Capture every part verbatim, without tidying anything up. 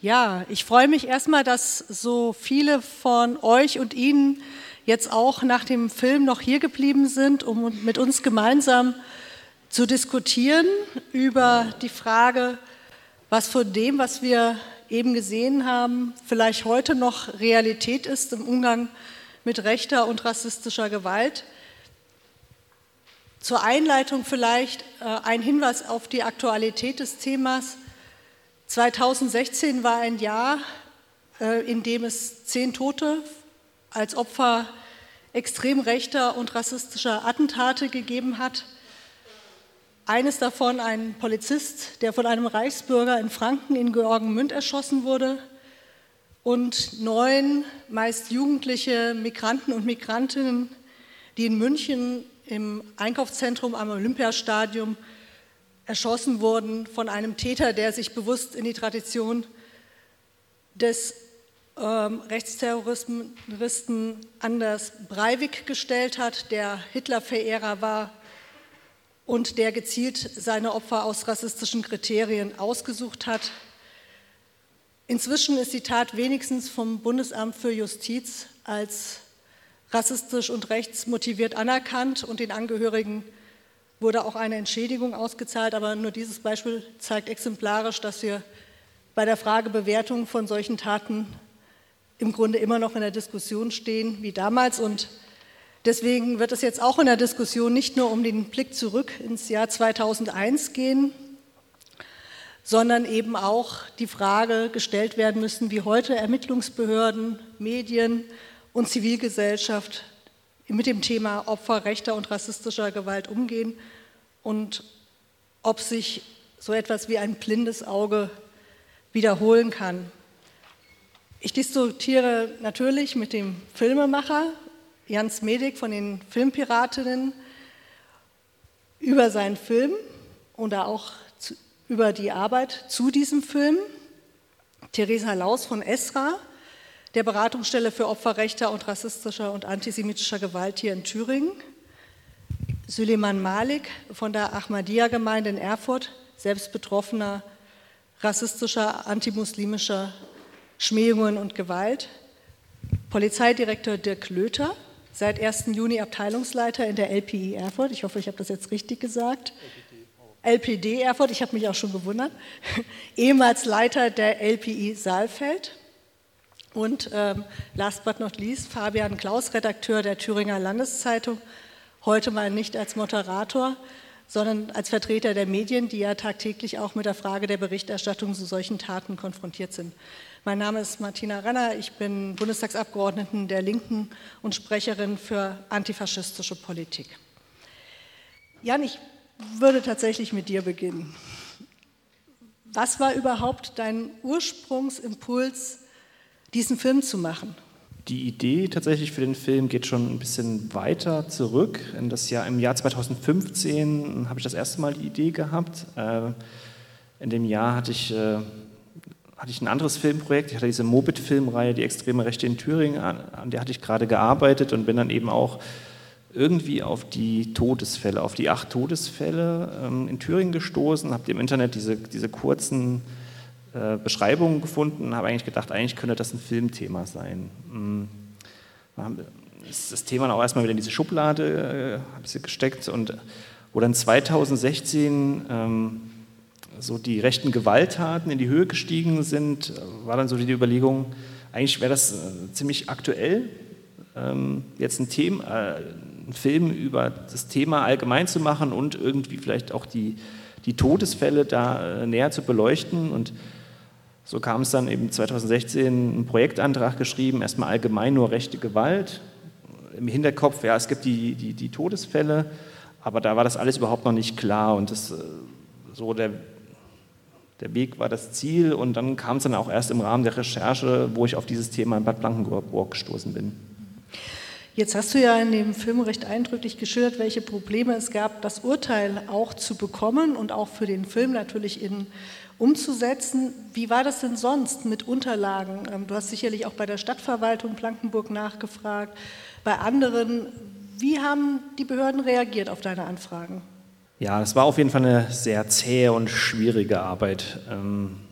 Ja, ich freue mich erstmal, dass so viele von euch und Ihnen jetzt auch nach dem Film noch hier geblieben sind, um mit uns gemeinsam zu diskutieren über die Frage, was von dem, was wir eben gesehen haben, vielleicht heute noch Realität ist im Umgang mit rechter und rassistischer Gewalt. Zur Einleitung vielleicht äh, ein Hinweis auf die Aktualität des Themas. zweitausendsechzehn war ein Jahr, äh, in dem es zehn Tote als Opfer extrem rechter und rassistischer Attentate gegeben hat. Eines davon ein Polizist, der von einem Reichsbürger in Franken in Georgenmünd erschossen wurde, und neun meist jugendliche Migranten und Migrantinnen, die in München im Einkaufszentrum am Olympiastadion erschossen wurden von einem Täter, der sich bewusst in die Tradition des ähm, Rechtsterroristen Anders Breivik gestellt hat, der Hitler-Verehrer war und der gezielt seine Opfer aus rassistischen Kriterien ausgesucht hat. Inzwischen ist die Tat wenigstens vom Bundesamt für Justiz als rassistisch und rechtsmotiviert anerkannt und den Angehörigen wurde auch eine Entschädigung ausgezahlt, aber nur dieses Beispiel zeigt exemplarisch, dass wir bei der Frage Bewertung von solchen Taten im Grunde immer noch in der Diskussion stehen wie damals, und deswegen wird es jetzt auch in der Diskussion nicht nur um den Blick zurück ins Jahr zweitausendeins gehen, sondern eben auch die Frage gestellt werden müssen, wie heute Ermittlungsbehörden, Medien und Zivilgesellschaft mit dem Thema Opfer rechter und rassistischer Gewalt umgehen und ob sich so etwas wie ein blindes Auge wiederholen kann. Ich diskutiere natürlich mit dem Filmemacher Jans Medik von den Filmpiratinnen über seinen Film oder auch zu, über die Arbeit zu diesem Film. Theresa Laus von ESRA, der Beratungsstelle für Opfer rechter und rassistischer und antisemitischer Gewalt hier in Thüringen. Süleyman Malik von der Ahmadiyya-Gemeinde in Erfurt, selbst Betroffener rassistischer, antimuslimischer Schmähungen und Gewalt. Polizeidirektor Dirk Löther, seit ersten Juni Abteilungsleiter in der L P I Erfurt. Ich hoffe, ich habe das jetzt richtig gesagt. L P D Erfurt, ich habe mich auch schon gewundert. Ehemals Leiter der L P I Saalfeld. Und ähm, last but not least, Fabian Klaus, Redakteur der Thüringer Landeszeitung, heute mal nicht als Moderator, sondern als Vertreter der Medien, die ja tagtäglich auch mit der Frage der Berichterstattung zu solchen Taten konfrontiert sind. Mein Name ist Martina Renner, ich bin Bundestagsabgeordneten der Linken und Sprecherin für antifaschistische Politik. Jan, ich würde tatsächlich mit dir beginnen. Was war überhaupt dein Ursprungsimpuls, diesen Film zu machen? Die Idee tatsächlich für den Film geht schon ein bisschen weiter zurück. In das Jahr, im Jahr zweitausendfünfzehn habe ich das erste Mal die Idee gehabt. In dem Jahr hatte ich, hatte ich ein anderes Filmprojekt. Ich hatte diese Mobit-Filmreihe, die extreme Rechte in Thüringen, an der hatte ich gerade gearbeitet und bin dann eben auch irgendwie auf die Todesfälle, auf die acht Todesfälle in Thüringen gestoßen, habe im Internet diese, diese kurzen Beschreibungen gefunden und habe eigentlich gedacht, eigentlich könnte das ein Filmthema sein. Das Thema auch erstmal wieder in diese Schublade äh, gesteckt, und wo dann zweitausendsechzehn ähm, so die rechten Gewalttaten in die Höhe gestiegen sind, war dann so die Überlegung, eigentlich wäre das äh, ziemlich aktuell, ähm, jetzt ein Thema, äh, einen Film über das Thema allgemein zu machen und irgendwie vielleicht auch die, die Todesfälle da äh, näher zu beleuchten. Und so kam es dann eben zweitausendsechzehn, einen Projektantrag geschrieben, erstmal allgemein nur rechte Gewalt. Im Hinterkopf, ja, es gibt die, die, die Todesfälle, aber da war das alles überhaupt noch nicht klar, und das, so der, der Weg war das Ziel, und dann kam es dann auch erst im Rahmen der Recherche, wo ich auf dieses Thema in Bad Blankenburg gestoßen bin. Jetzt hast du ja in dem Film recht eindrücklich geschildert, welche Probleme es gab, das Urteil auch zu bekommen und auch für den Film natürlich in umzusetzen. Wie war das denn sonst mit Unterlagen? Du hast sicherlich auch bei der Stadtverwaltung Blankenburg nachgefragt, bei anderen. Wie haben die Behörden reagiert auf deine Anfragen? Ja, es war auf jeden Fall eine sehr zähe und schwierige Arbeit.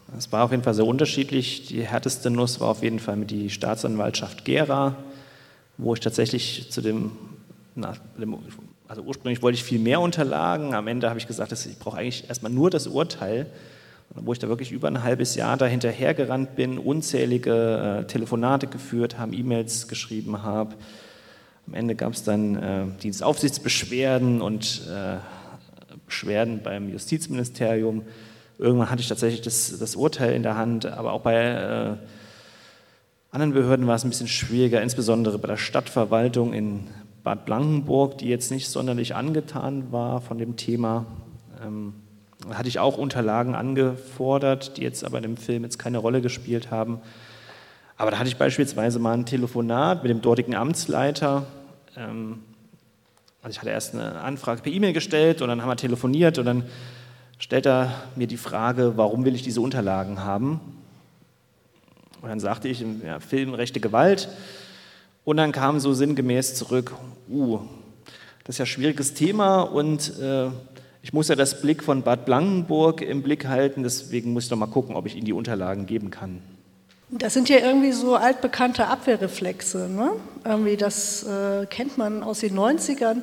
Es war auf jeden Fall sehr unterschiedlich. Die härteste Nuss war auf jeden Fall mit die Staatsanwaltschaft Gera, wo ich tatsächlich zu dem, na, also ursprünglich wollte ich viel mehr Unterlagen, am Ende habe ich gesagt, dass ich brauche eigentlich erstmal nur das Urteil, wo ich da wirklich über ein halbes Jahr da hinterhergerannt bin, unzählige äh, Telefonate geführt habe, E-Mails geschrieben habe. Am Ende gab es dann äh, Dienstaufsichtsbeschwerden und äh, Beschwerden beim Justizministerium. Irgendwann hatte ich tatsächlich das, das Urteil in der Hand, aber auch bei äh, anderen Behörden war es ein bisschen schwieriger, insbesondere bei der Stadtverwaltung in Bad Blankenburg, die jetzt nicht sonderlich angetan war von dem Thema. Ähm, da hatte ich auch Unterlagen angefordert, die jetzt aber in dem Film jetzt keine Rolle gespielt haben. Aber da hatte ich beispielsweise mal ein Telefonat mit dem dortigen Amtsleiter. Ähm, also ich hatte erst eine Anfrage per E-Mail gestellt und dann haben wir telefoniert und dann stellt er mir die Frage, warum will ich diese Unterlagen haben? Und dann sagte ich, ja, Film rechte Gewalt. Und dann kam so sinngemäß zurück, uh, das ist ja ein schwieriges Thema und äh, ich muss ja das Blick von Bad Blankenburg im Blick halten, deswegen muss ich doch mal gucken, ob ich Ihnen die Unterlagen geben kann. Das sind ja irgendwie so altbekannte Abwehrreflexe, ne? Irgendwie das äh, kennt man aus den neunzigern.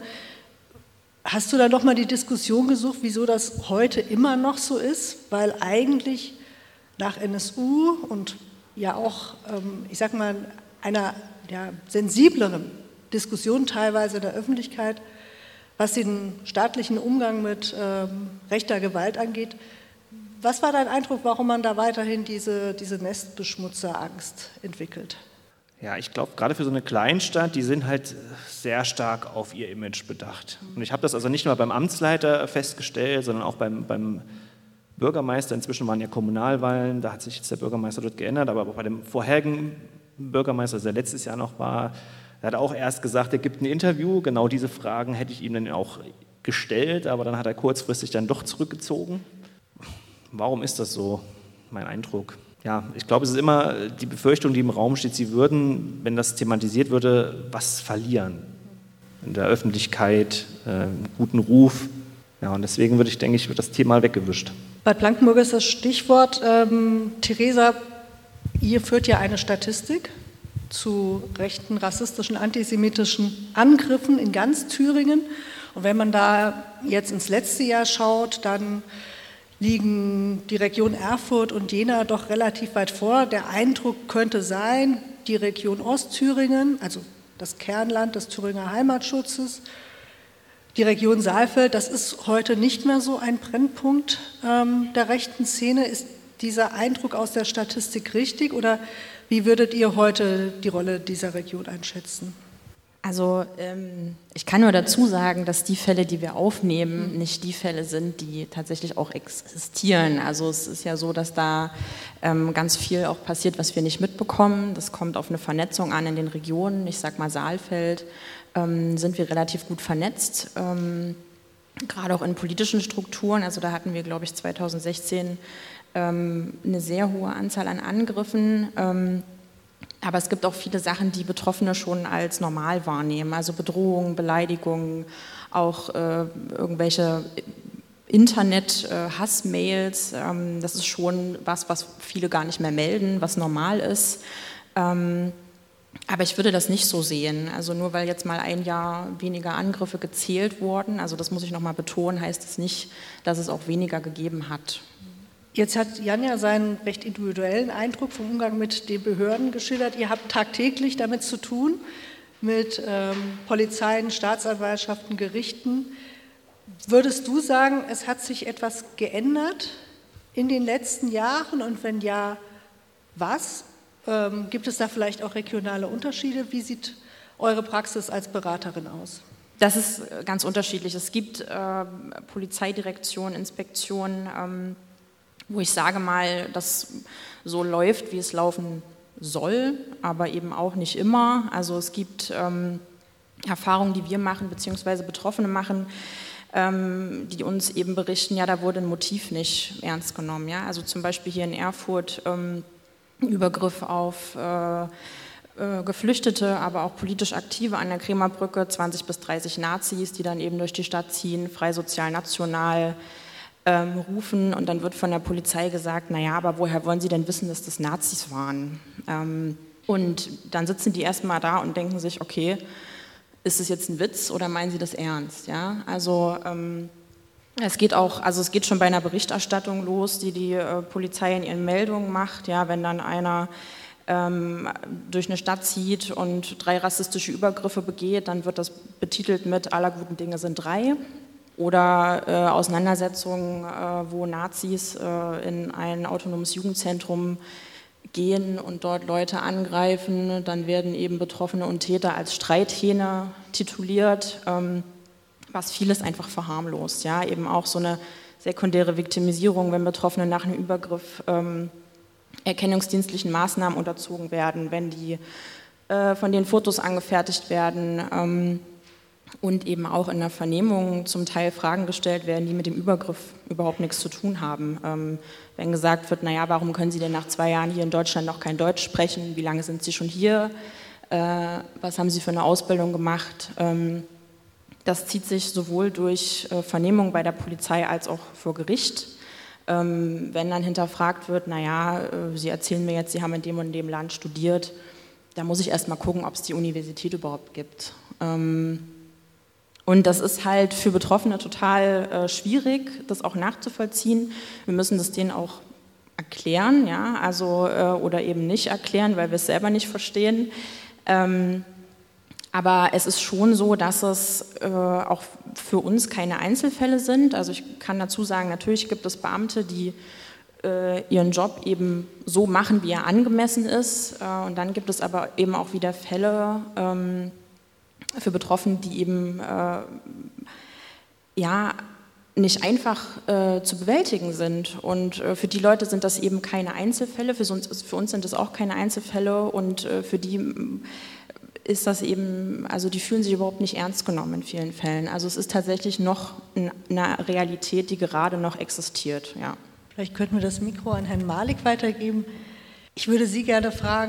Hast du da noch mal die Diskussion gesucht, wieso das heute immer noch so ist? Weil eigentlich nach N S U und ja auch, ähm, ich sag mal, einer ja, sensibleren Diskussion teilweise in der Öffentlichkeit, was den staatlichen Umgang mit ähm, rechter Gewalt angeht. Was war dein Eindruck, warum man da weiterhin diese, diese Nestbeschmutzerangst entwickelt? Ja, ich glaube, gerade für so eine Kleinstadt, die sind halt sehr stark auf ihr Image bedacht. Und ich habe das also nicht nur beim Amtsleiter festgestellt, sondern auch beim, beim Bürgermeister. Inzwischen waren ja Kommunalwahlen, da hat sich jetzt der Bürgermeister dort geändert, aber auch bei dem vorherigen Bürgermeister, der letztes Jahr noch war, der hat auch erst gesagt, er gibt ein Interview. Genau diese Fragen hätte ich ihm dann auch gestellt, aber dann hat er kurzfristig dann doch zurückgezogen. Warum ist das so, mein Eindruck? Ja, ich glaube, es ist immer die Befürchtung, die im Raum steht, sie würden, wenn das thematisiert würde, was verlieren. In der Öffentlichkeit, äh, einen guten Ruf. Ja, und deswegen würde ich, denke ich, wird das Thema weggewischt. Bad Blankenburg ist das Stichwort. Ähm, Theresa, ihr führt ja eine Statistik zu rechten, rassistischen, antisemitischen Angriffen in ganz Thüringen. Und wenn man da jetzt ins letzte Jahr schaut, dann liegen die Region Erfurt und Jena doch relativ weit vor. Der Eindruck könnte sein, die Region Ostthüringen, also das Kernland des Thüringer Heimatschutzes, die Region Saalfeld, das ist heute nicht mehr so ein Brennpunkt ähm, der rechten Szene. Ist dieser Eindruck aus der Statistik richtig oder wie würdet ihr heute die Rolle dieser Region einschätzen? Also ähm, ich kann nur dazu sagen, dass die Fälle, die wir aufnehmen, nicht die Fälle sind, die tatsächlich auch existieren. Also es ist ja so, dass da ähm, ganz viel auch passiert, was wir nicht mitbekommen. Das kommt auf eine Vernetzung an in den Regionen. Ich sag mal Saalfeld ähm, sind wir relativ gut vernetzt, ähm, gerade auch in politischen Strukturen. Also da hatten wir, glaube ich, zweitausendsechzehn ähm, eine sehr hohe Anzahl an Angriffen. Ähm, Aber es gibt auch viele Sachen, die Betroffene schon als normal wahrnehmen, also Bedrohungen, Beleidigungen, auch äh, irgendwelche Internet-Hassmails. Äh, ähm, das ist schon was, was viele gar nicht mehr melden, was normal ist. Ähm, aber ich würde das nicht so sehen. Also nur weil jetzt mal ein Jahr weniger Angriffe gezählt wurden, also das muss ich nochmal betonen, heißt es nicht, dass es auch weniger gegeben hat. Jetzt hat Jan ja seinen recht individuellen Eindruck vom Umgang mit den Behörden geschildert. Ihr habt tagtäglich damit zu tun, mit ähm, Polizeien, Staatsanwaltschaften, Gerichten. Würdest du sagen, es hat sich etwas geändert in den letzten Jahren? Und wenn ja, was? Ähm, gibt es da vielleicht auch regionale Unterschiede? Wie sieht eure Praxis als Beraterin aus? Das ist ganz unterschiedlich. Es gibt äh, Polizeidirektionen, Inspektionen, ähm, wo ich sage mal, das so läuft, wie es laufen soll, aber eben auch nicht immer. Also es gibt ähm, Erfahrungen, die wir machen, beziehungsweise Betroffene machen, ähm, die uns eben berichten, ja, da wurde ein Motiv nicht ernst genommen. Ja? Also zum Beispiel hier in Erfurt ähm, Übergriff auf äh, äh, Geflüchtete, aber auch politisch Aktive an der Krämerbrücke, zwanzig bis dreißig Nazis, die dann eben durch die Stadt ziehen, frei sozial national. ähm, rufen und dann wird von der Polizei gesagt, naja, aber woher wollen Sie denn wissen, dass das Nazis waren? Ähm, und dann sitzen die erstmal da und denken sich, okay, ist es jetzt ein Witz oder meinen Sie das ernst? Ja? Also ähm, es geht auch, also es geht schon bei einer Berichterstattung los, die die äh, Polizei in ihren Meldungen macht, ja, wenn dann einer ähm, durch eine Stadt zieht und drei rassistische Übergriffe begeht, dann wird das betitelt mit aller guten Dinge sind drei. Oder äh, Auseinandersetzungen, äh, wo Nazis äh, in ein autonomes Jugendzentrum gehen und dort Leute angreifen, dann werden eben Betroffene und Täter als Streithähne tituliert, ähm, was vieles einfach verharmlost. Ja? Eben auch so eine sekundäre Viktimisierung, wenn Betroffene nach einem Übergriff ähm, erkennungsdienstlichen Maßnahmen unterzogen werden, wenn die äh, von den Fotos angefertigt werden, ähm, und eben auch in der Vernehmung zum Teil Fragen gestellt werden, die mit dem Übergriff überhaupt nichts zu tun haben. Ähm, wenn gesagt wird, naja, warum können Sie denn nach zwei Jahren hier in Deutschland noch kein Deutsch sprechen? Wie lange sind Sie schon hier? Äh, was haben Sie für eine Ausbildung gemacht? Ähm, das zieht sich sowohl durch äh, Vernehmung bei der Polizei als auch vor Gericht. Ähm, wenn dann hinterfragt wird, naja, äh, Sie erzählen mir jetzt, Sie haben in dem und dem Land studiert, da muss ich erst mal gucken, ob es die Universität überhaupt gibt. Ähm, Und das ist halt für Betroffene total äh, schwierig, das auch nachzuvollziehen. Wir müssen das denen auch erklären, ja, also äh, oder eben nicht erklären, weil wir es selber nicht verstehen. Ähm, aber es ist schon so, dass es äh, auch für uns keine Einzelfälle sind. Also ich kann dazu sagen, natürlich gibt es Beamte, die äh, ihren Job eben so machen, wie er angemessen ist. Äh, und dann gibt es aber eben auch wieder Fälle, ähm, für Betroffene, die eben äh, ja, nicht einfach äh, zu bewältigen sind. Und äh, für die Leute sind das eben keine Einzelfälle, für uns, für uns sind das auch keine Einzelfälle und äh, für die ist das eben, also die fühlen sich überhaupt nicht ernst genommen in vielen Fällen. Also es ist tatsächlich noch eine Realität, die gerade noch existiert. Ja. Vielleicht könnten wir das Mikro an Herrn Malik weitergeben. Ich würde Sie gerne fragen,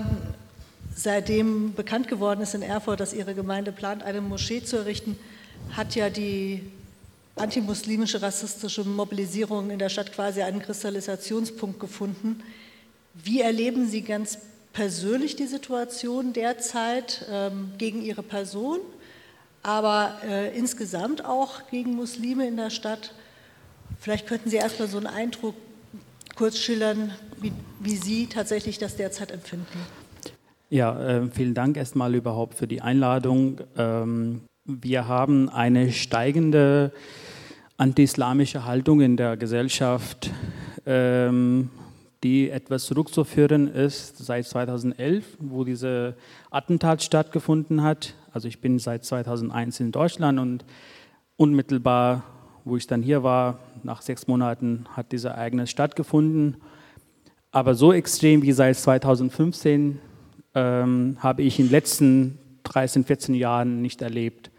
seitdem bekannt geworden ist in Erfurt, dass Ihre Gemeinde plant, eine Moschee zu errichten, hat ja die antimuslimische, rassistische Mobilisierung in der Stadt quasi einen Kristallisationspunkt gefunden. Wie erleben Sie ganz persönlich die Situation derzeit ähm, gegen Ihre Person, aber äh, insgesamt auch gegen Muslime in der Stadt? Vielleicht könnten Sie erst mal so einen Eindruck kurz schildern, wie, wie Sie tatsächlich das derzeit empfinden. Ja, äh, vielen Dank erstmal überhaupt für die Einladung. Ähm, wir haben eine steigende anti-islamische Haltung in der Gesellschaft, ähm, die etwas zurückzuführen ist seit zweitausendelf, wo diese Attentat stattgefunden hat. Also ich bin seit zweitausendeins in Deutschland und unmittelbar, wo ich dann hier war, nach sechs Monaten hat dieses Ereignis stattgefunden. Aber so extrem wie seit zweitausendfünfzehn ähm, habe ich in den letzten dreizehn, vierzehn Jahren nicht erlebt.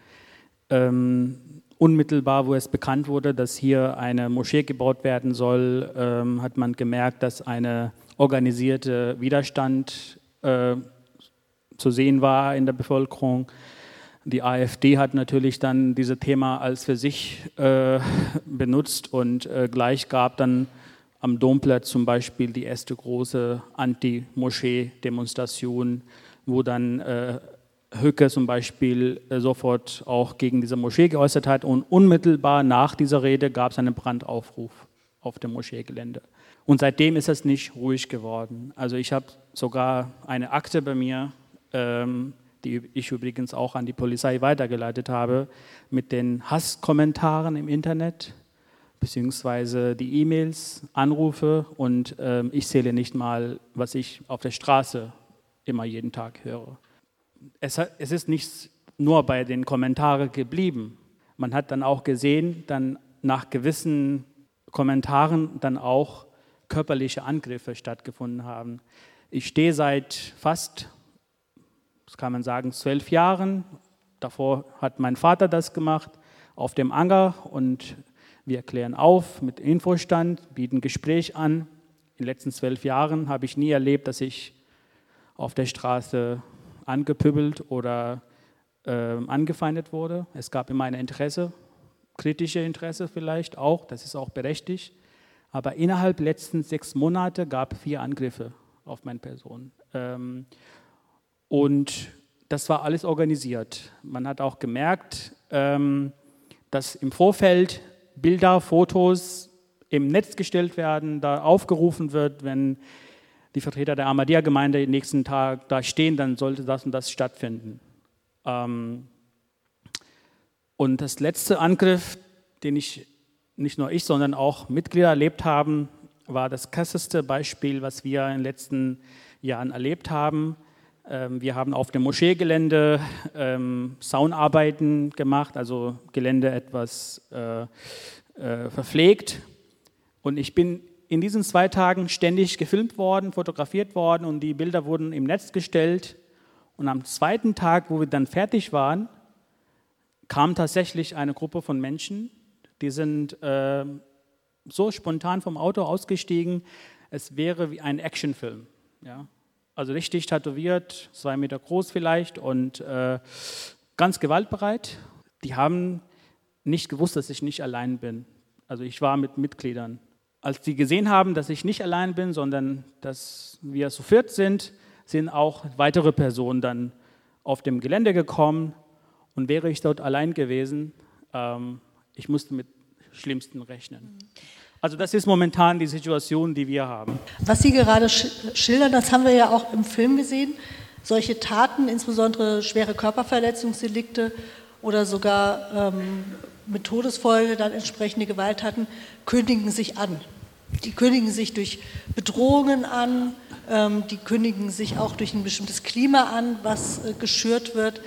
Ähm, unmittelbar, wo es bekannt wurde, dass hier eine Moschee gebaut werden soll, ähm, hat man gemerkt, dass ein organisierter Widerstand äh, zu sehen war in der Bevölkerung. Die AfD hat natürlich dann dieses Thema als für sich äh, benutzt und äh, gleich gab dann am Domplatz zum Beispiel die erste große Anti-Moschee-Demonstration, wo dann äh, Höcke zum Beispiel äh, sofort auch gegen diese Moschee geäußert hat und unmittelbar nach dieser Rede gab es einen Brandaufruf auf dem Moscheegelände. Und seitdem ist es nicht ruhig geworden. Also ich habe sogar eine Akte bei mir, ähm, die ich übrigens auch an die Polizei weitergeleitet habe, mit den Hasskommentaren im Internet, beziehungsweise die E-Mails, Anrufe und ähm, ich zähle nicht mal, was ich auf der Straße immer jeden Tag höre. Es, hat, es ist nicht nur bei den Kommentaren geblieben. Man hat dann auch gesehen, dann nach gewissen Kommentaren dann auch körperliche Angriffe stattgefunden haben. Ich stehe seit fast, das kann man sagen, zwölf Jahren, davor hat mein Vater das gemacht, auf dem Anger und wir klären auf mit Infostand, bieten Gespräch an. In den letzten zwölf Jahren habe ich nie erlebt, dass ich auf der Straße angepöbelt oder äh, angefeindet wurde. Es gab immer ein Interesse, kritische Interesse vielleicht auch, das ist auch berechtigt. Aber innerhalb der letzten sechs Monate gab es vier Angriffe auf meine Person. Ähm, und das war alles organisiert. Man hat auch gemerkt, ähm, dass im Vorfeld Bilder, Fotos im Netz gestellt werden, da aufgerufen wird, wenn die Vertreter der Ahmadiyya-Gemeinde den nächsten Tag da stehen, dann sollte das und das stattfinden. Ähm, und das letzte Angriff, den ich, nicht nur ich, sondern auch Mitglieder erlebt haben, war das krasseste Beispiel, was wir in den letzten Jahren erlebt haben. Ähm, wir haben auf dem Moscheegelände ähm, Zaunarbeiten gemacht, also Gelände etwas äh, äh, verpflegt. Und ich bin in diesen zwei Tagen ständig gefilmt worden, fotografiert worden und die Bilder wurden im Netz gestellt. Und am zweiten Tag, wo wir dann fertig waren, kam tatsächlich eine Gruppe von Menschen, die sind äh, so spontan vom Auto ausgestiegen, es wäre wie ein Actionfilm. Ja? Also richtig tätowiert, zwei Meter groß vielleicht und äh, ganz gewaltbereit. Die haben nicht gewusst, dass ich nicht allein bin. Also ich war mit Mitgliedern. Als die gesehen haben, dass ich nicht allein bin, sondern dass wir zu viert sind, sind auch weitere Personen dann auf dem Gelände gekommen. Und wäre ich dort allein gewesen, ähm, ich musste mit Schlimmsten rechnen. Also das ist momentan die Situation, die wir haben. Was Sie gerade schildern, das haben wir ja auch im Film gesehen. Solche Taten, insbesondere schwere Körperverletzungsdelikte oder sogar ähm, mit Todesfolge dann entsprechende Gewalttaten, kündigen sich an. Die kündigen sich durch Bedrohungen an, ähm, die kündigen sich auch durch ein bestimmtes Klima an, was äh, geschürt wird.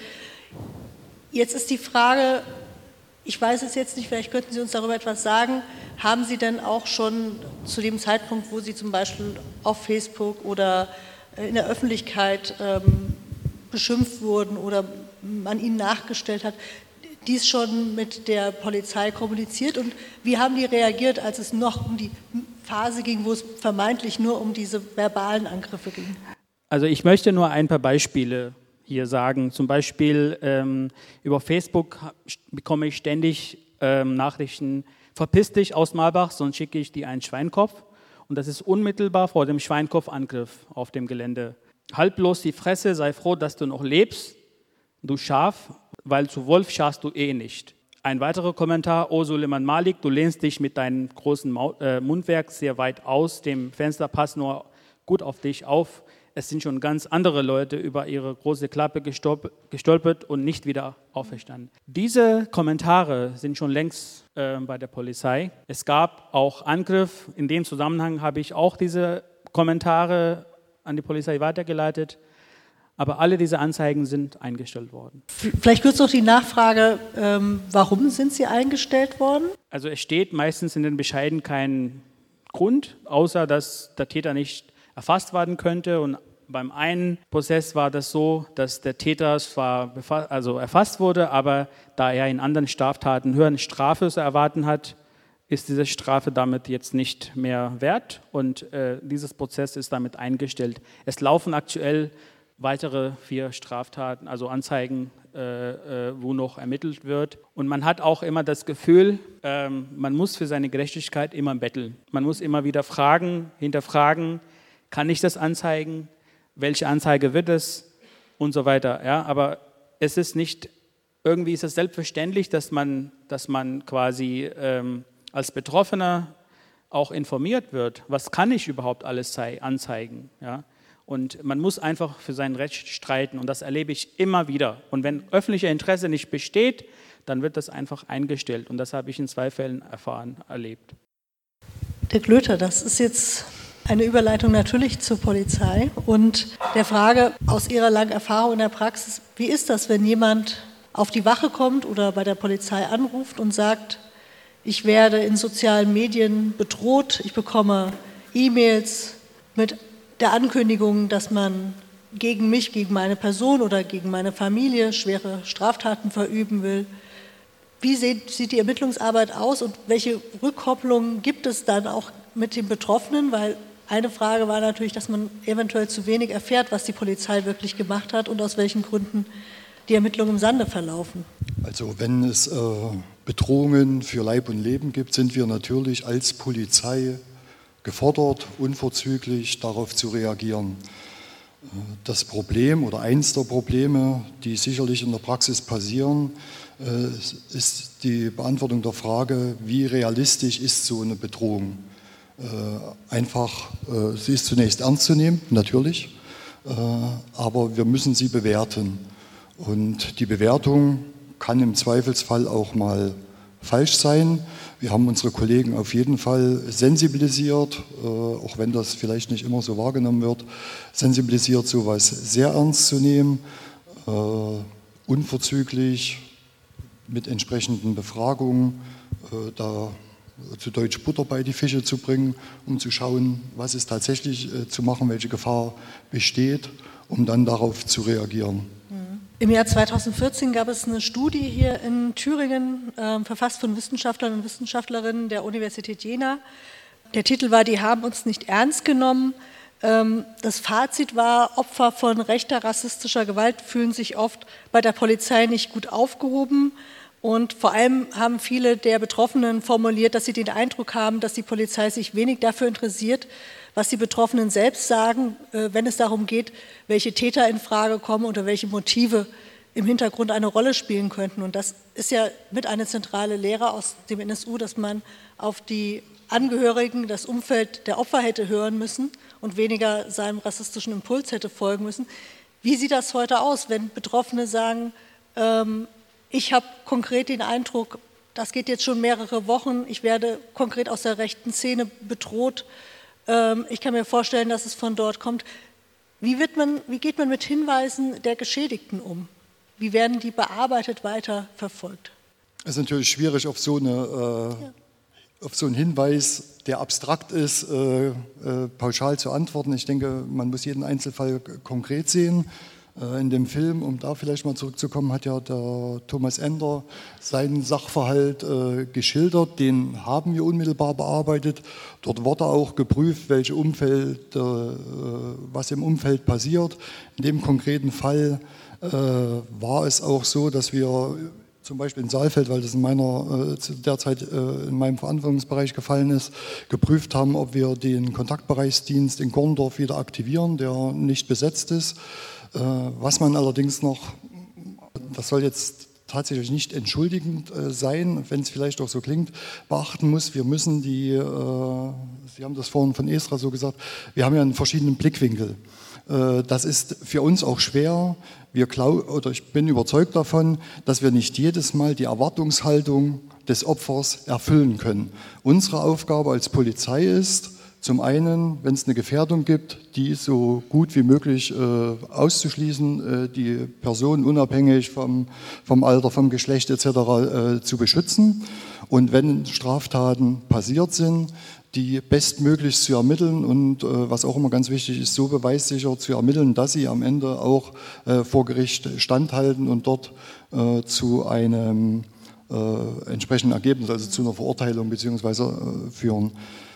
Jetzt ist die Frage, ich weiß es jetzt nicht, vielleicht könnten Sie uns darüber etwas sagen, haben Sie denn auch schon zu dem Zeitpunkt, wo Sie zum Beispiel auf Facebook oder in der Öffentlichkeit ähm, beschimpft wurden oder man Ihnen nachgestellt hat, dies schon mit der Polizei kommuniziert und wie haben die reagiert, als es noch um die Phase ging, wo es vermeintlich nur um diese verbalen Angriffe ging? Also ich möchte nur ein paar Beispiele hier sagen. Zum Beispiel ähm, über Facebook bekomme ich ständig ähm, Nachrichten, verpiss dich aus Marbach, sonst schicke ich dir einen Schweinkopf. Und das ist unmittelbar vor dem Schweinkopfangriff auf dem Gelände. Halt bloß die Fresse, sei froh, dass du noch lebst, du Schaf, weil zu Wolf schaust du eh nicht. Ein weiterer Kommentar, oh Suleiman Malik, du lehnst dich mit deinem großen Mundwerk sehr weit aus, dem Fenster passt nur gut auf dich auf. Es sind schon ganz andere Leute über ihre große Klappe gestolpert und nicht wieder auferstanden. Diese Kommentare sind schon längst äh, bei der Polizei. Es gab auch Angriff. In dem Zusammenhang habe ich auch diese Kommentare an die Polizei weitergeleitet. Aber alle diese Anzeigen sind eingestellt worden. Vielleicht kurz noch die Nachfrage, ähm, warum sind sie eingestellt worden? Also es steht meistens in den Bescheiden kein Grund, außer dass der Täter nicht erfasst werden könnte. Und beim einen Prozess war das so, dass der Täter zwar also erfasst wurde, aber da er in anderen Straftaten höhere Strafe zu erwarten hat, ist diese Strafe damit jetzt nicht mehr wert. Und äh, dieses Prozess ist damit eingestellt. Es laufen aktuell weitere vier Straftaten, also Anzeigen, äh, äh, wo noch ermittelt wird. Und man hat auch immer das Gefühl, ähm, man muss für seine Gerechtigkeit immer betteln. Man muss immer wieder fragen, hinterfragen, kann ich das anzeigen? Welche Anzeige wird es? Und so weiter. Ja, aber es ist nicht, irgendwie ist es selbstverständlich, dass man, dass man quasi ähm, als Betroffener auch informiert wird, was kann ich überhaupt alles anzeigen. Ja? Und man muss einfach für sein Recht streiten und das erlebe ich immer wieder. Und wenn öffentliches Interesse nicht besteht, dann wird das einfach eingestellt und das habe ich in zwei Fällen erfahren, erlebt. Dirk Löther, das ist jetzt eine Überleitung natürlich zur Polizei und der Frage aus Ihrer langen Erfahrung in der Praxis, wie ist das, wenn jemand auf die Wache kommt oder bei der Polizei anruft und sagt, ich werde in sozialen Medien bedroht, ich bekomme E-Mails mit der Ankündigung, dass man gegen mich, gegen meine Person oder gegen meine Familie schwere Straftaten verüben will. Wie sieht, sieht die Ermittlungsarbeit aus und welche Rückkopplungen gibt es dann auch mit den Betroffenen? Weil eine Frage war natürlich, dass man eventuell zu wenig erfährt, was die Polizei wirklich gemacht hat und aus welchen Gründen die Ermittlungen im Sande verlaufen. Also wenn es äh, Bedrohungen für Leib und Leben gibt, sind wir natürlich als Polizei gefordert, unverzüglich darauf zu reagieren. Das Problem oder eins der Probleme, die sicherlich in der Praxis passieren, ist die Beantwortung der Frage, wie realistisch ist so eine Bedrohung. Einfach, sie ist zunächst ernst zu nehmen, natürlich, aber wir müssen sie bewerten. Und die Bewertung kann im Zweifelsfall auch mal falsch sein. Wir haben unsere Kollegen auf jeden Fall sensibilisiert, äh, auch wenn das vielleicht nicht immer so wahrgenommen wird, sensibilisiert, sowas sehr ernst zu nehmen, äh, unverzüglich mit entsprechenden Befragungen äh, da zu Deutsch Butter bei die Fische zu bringen, um zu schauen, was ist tatsächlich äh, zu machen, welche Gefahr besteht, um dann darauf zu reagieren. Im Jahr zweitausendvierzehn gab es eine Studie hier in Thüringen, äh, verfasst von Wissenschaftlern und Wissenschaftlerinnen der Universität Jena. Der Titel war, die haben uns nicht ernst genommen. Ähm, das Fazit war, Opfer von rechter, rassistischer Gewalt fühlen sich oft bei der Polizei nicht gut aufgehoben. Und vor allem haben viele der Betroffenen formuliert, dass sie den Eindruck haben, dass die Polizei sich wenig dafür interessiert, was die Betroffenen selbst sagen, wenn es darum geht, welche Täter in Frage kommen oder welche Motive im Hintergrund eine Rolle spielen könnten. Und das ist ja mit eine zentrale Lehre aus dem N S U, dass man auf die Angehörigen, das Umfeld der Opfer hätte hören müssen und weniger seinem rassistischen Impuls hätte folgen müssen. Wie sieht das heute aus, wenn Betroffene sagen, ähm, ich habe konkret den Eindruck, das geht jetzt schon mehrere Wochen, ich werde konkret aus der rechten Szene bedroht, ich kann mir vorstellen, dass es von dort kommt. Wie, wird man, wie geht man mit Hinweisen der Geschädigten um? Wie werden die bearbeitet weiter verfolgt? Es ist natürlich schwierig, auf so, eine, äh, ja. auf so einen Hinweis, der abstrakt ist, äh, äh, pauschal zu antworten. Ich denke, man muss jeden Einzelfall konkret sehen. In dem Film, um da vielleicht mal zurückzukommen, hat ja der Thomas Ender seinen Sachverhalt äh, geschildert. Den haben wir unmittelbar bearbeitet. Dort wurde auch geprüft, welche Umfeld, äh, was im Umfeld passiert. In dem konkreten Fall äh, war es auch so, dass wir zum Beispiel in Saalfeld, weil das in meiner, äh, derzeit äh, in meinem Verantwortungsbereich gefallen ist, geprüft haben, ob wir den Kontaktbereichsdienst in Gorndorf wieder aktivieren, der nicht besetzt ist. Was man allerdings noch, das soll jetzt tatsächlich nicht entschuldigend sein, wenn es vielleicht auch so klingt, beachten muss, wir müssen die, Sie haben das vorhin von Esra so gesagt, wir haben ja einen verschiedenen Blickwinkel. Das ist für uns auch schwer. Wir glaub, oder ich bin überzeugt davon, dass wir nicht jedes Mal die Erwartungshaltung des Opfers erfüllen können. Unsere Aufgabe als Polizei ist, zum einen, wenn es eine Gefährdung gibt, die so gut wie möglich äh, auszuschließen, äh, die Person unabhängig vom, vom Alter, vom Geschlecht et cetera äh, zu beschützen. Und wenn Straftaten passiert sind, die bestmöglichst zu ermitteln und äh, was auch immer ganz wichtig ist, so beweissicher zu ermitteln, dass sie am Ende auch äh, vor Gericht standhalten und dort äh, zu einem äh, entsprechenden Ergebnis, also zu einer Verurteilung beziehungsweise äh, führen.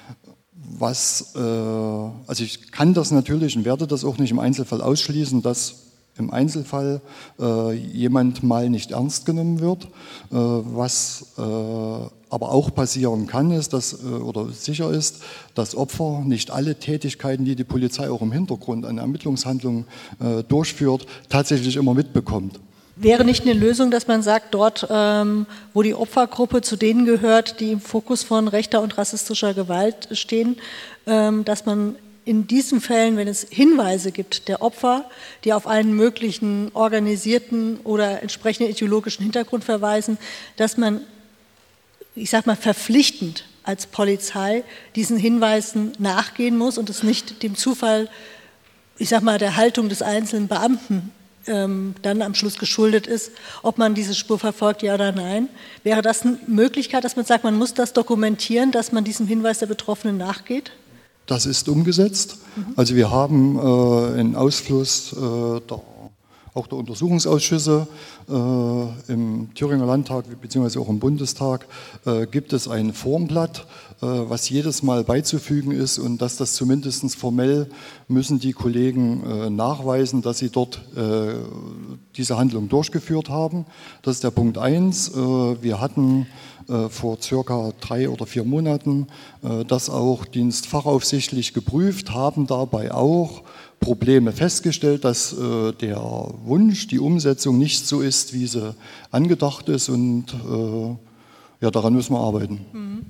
Was, äh, also ich kann das natürlich und werde das auch nicht im Einzelfall ausschließen, dass im Einzelfall äh, jemand mal nicht ernst genommen wird. Äh, was äh, aber auch passieren kann, ist, dass, äh, oder sicher ist, dass Opfer nicht alle Tätigkeiten, die die Polizei auch im Hintergrund an Ermittlungshandlungen äh, durchführt, tatsächlich immer mitbekommt. Wäre nicht eine Lösung, dass man sagt, dort, ähm, wo die Opfergruppe zu denen gehört, die im Fokus von rechter und rassistischer Gewalt stehen, ähm, dass man in diesen Fällen, wenn es Hinweise gibt der Opfer, die auf einen möglichen organisierten oder entsprechenden ideologischen Hintergrund verweisen, dass man, ich sag mal, verpflichtend als Polizei diesen Hinweisen nachgehen muss und es nicht dem Zufall, ich sag mal, der Haltung des einzelnen Beamten dann am Schluss geschuldet ist, ob man diese Spur verfolgt, ja oder nein. Wäre das eine Möglichkeit, dass man sagt, man muss das dokumentieren, dass man diesem Hinweis der Betroffenen nachgeht? Das ist umgesetzt. Mhm. Also wir haben äh, einen Ausfluss äh, der auch der Untersuchungsausschüsse äh, im Thüringer Landtag bzw. auch im Bundestag äh, gibt es ein Formblatt, äh, was jedes Mal beizufügen ist, und dass das zumindest formell müssen die Kollegen äh, nachweisen, dass sie dort äh, diese Handlung durchgeführt haben. Das ist der Punkt eins. Äh, wir hatten äh, vor circa drei oder vier Monaten äh, das auch dienstfachaufsichtlich geprüft, haben dabei auch Probleme festgestellt, dass äh, der Wunsch, die Umsetzung nicht so ist, wie sie angedacht ist, und äh, ja, daran müssen wir arbeiten. Mhm.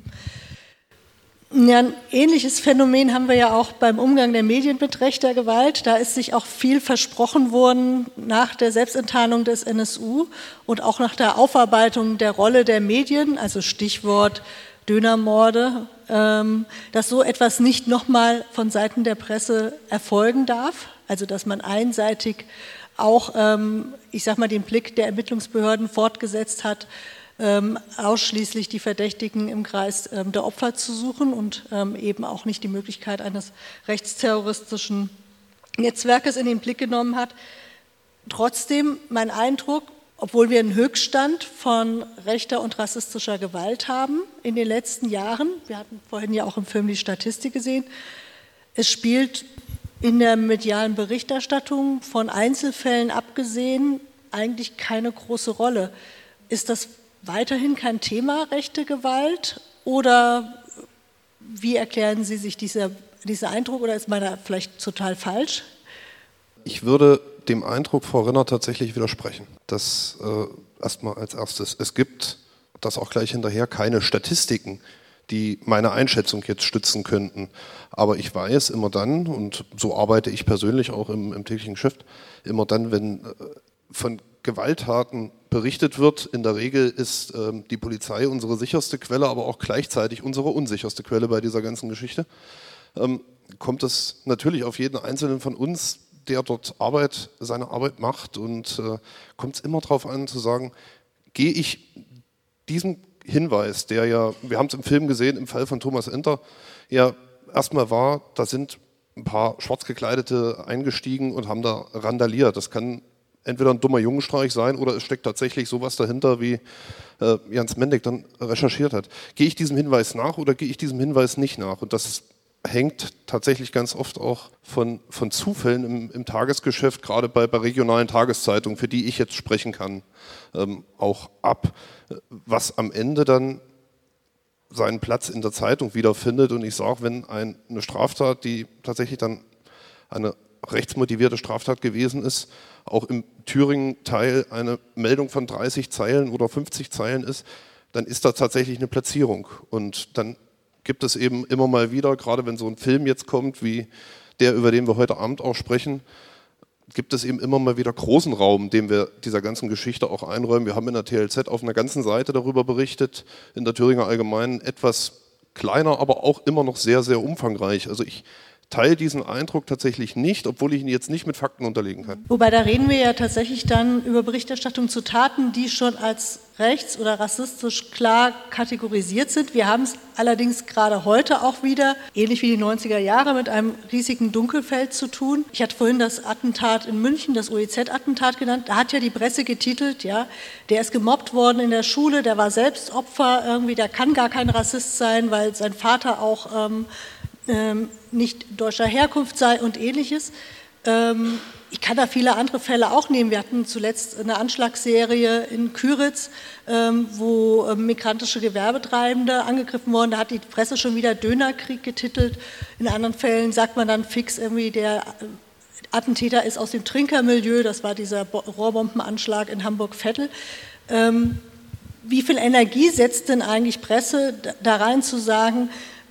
Ja, ein ähnliches Phänomen haben wir ja auch beim Umgang der Medien mit rechter Gewalt. Da ist sich auch viel versprochen worden nach der Selbstenttarnung des N S U und auch nach der Aufarbeitung der Rolle der Medien, also Stichwort Dönermorde, ähm, dass so etwas nicht nochmal von Seiten der Presse erfolgen darf. Also dass man einseitig auch, ähm, ich sag mal, den Blick der Ermittlungsbehörden fortgesetzt hat, Ähm, ausschließlich die Verdächtigen im Kreis ähm, der Opfer zu suchen und ähm, eben auch nicht die Möglichkeit eines rechtsterroristischen Netzwerkes in den Blick genommen hat. Trotzdem mein Eindruck, obwohl wir einen Höchststand von rechter und rassistischer Gewalt haben in den letzten Jahren, wir hatten vorhin ja auch im Film die Statistik gesehen, es spielt in der medialen Berichterstattung von Einzelfällen abgesehen eigentlich keine große Rolle. Ist das weiterhin kein Thema, rechte Gewalt, oder wie erklären Sie sich dieser, dieser Eindruck, oder ist meiner vielleicht total falsch? Ich würde dem Eindruck, Frau Rinner, tatsächlich widersprechen. Das äh, erstmal als erstes. Es gibt, das auch gleich hinterher, keine Statistiken, die meine Einschätzung jetzt stützen könnten. Aber ich weiß immer dann, und so arbeite ich persönlich auch im, im täglichen Geschäft, immer dann, wenn äh, von Gewalttaten berichtet wird, in der Regel ist ähm, die Polizei unsere sicherste Quelle, aber auch gleichzeitig unsere unsicherste Quelle bei dieser ganzen Geschichte, ähm, kommt es natürlich auf jeden Einzelnen von uns, der dort Arbeit, seine Arbeit macht, und äh, kommt es immer darauf an zu sagen, gehe ich diesem Hinweis, der ja, wir haben es im Film gesehen, im Fall von Thomas Enter, ja erstmal war, da sind ein paar Schwarzgekleidete eingestiegen und haben da randaliert. Das kann entweder ein dummer Jungenstreich sein oder es steckt tatsächlich sowas dahinter, wie äh, Jens Mendig dann recherchiert hat. Gehe ich diesem Hinweis nach oder gehe ich diesem Hinweis nicht nach? Und das hängt tatsächlich ganz oft auch von, von Zufällen im, im Tagesgeschäft, gerade bei, bei regionalen Tageszeitungen, für die ich jetzt sprechen kann, ähm, auch ab, was am Ende dann seinen Platz in der Zeitung wiederfindet. Und ich sage, wenn ein, eine Straftat, die tatsächlich dann eine rechtsmotivierte Straftat gewesen ist, auch im Thüringen-Teil eine Meldung von dreißig Zeilen oder fünfzig Zeilen ist, dann ist da tatsächlich eine Platzierung. Und dann gibt es eben immer mal wieder, gerade wenn so ein Film jetzt kommt, wie der, über den wir heute Abend auch sprechen, gibt es eben immer mal wieder großen Raum, den wir dieser ganzen Geschichte auch einräumen. Wir haben in der T L Z auf einer ganzen Seite darüber berichtet, in der Thüringer Allgemeinen etwas kleiner, aber auch immer noch sehr, sehr umfangreich. Also ich teile diesen Eindruck tatsächlich nicht, obwohl ich ihn jetzt nicht mit Fakten unterlegen kann. Wobei, da reden wir ja tatsächlich dann über Berichterstattung zu Taten, die schon als rechts- oder rassistisch klar kategorisiert sind. Wir haben es allerdings gerade heute auch wieder, ähnlich wie die neunziger Jahre, mit einem riesigen Dunkelfeld zu tun. Ich hatte vorhin das Attentat in München, das O E Z-Attentat genannt. Da hat ja die Presse getitelt, ja, der ist gemobbt worden in der Schule, der war selbst Opfer, irgendwie, der kann gar kein Rassist sein, weil sein Vater auch ähm, ähm, nicht deutscher Herkunft sei und ähnliches. Ähm, ich kann da viele andere Fälle auch nehmen. Wir hatten zuletzt eine Anschlagsserie in Küritz, ähm, wo ähm, migrantische Gewerbetreibende angegriffen wurden. Da hat die Presse schon wieder Dönerkrieg getitelt. In anderen Fällen sagt man dann fix irgendwie, der Attentäter ist aus dem Trinkermilieu. Das war dieser Rohrbombenanschlag in Hamburg-Vettel. Ähm, wie viel Energie setzt denn eigentlich Presse da rein zu sagen,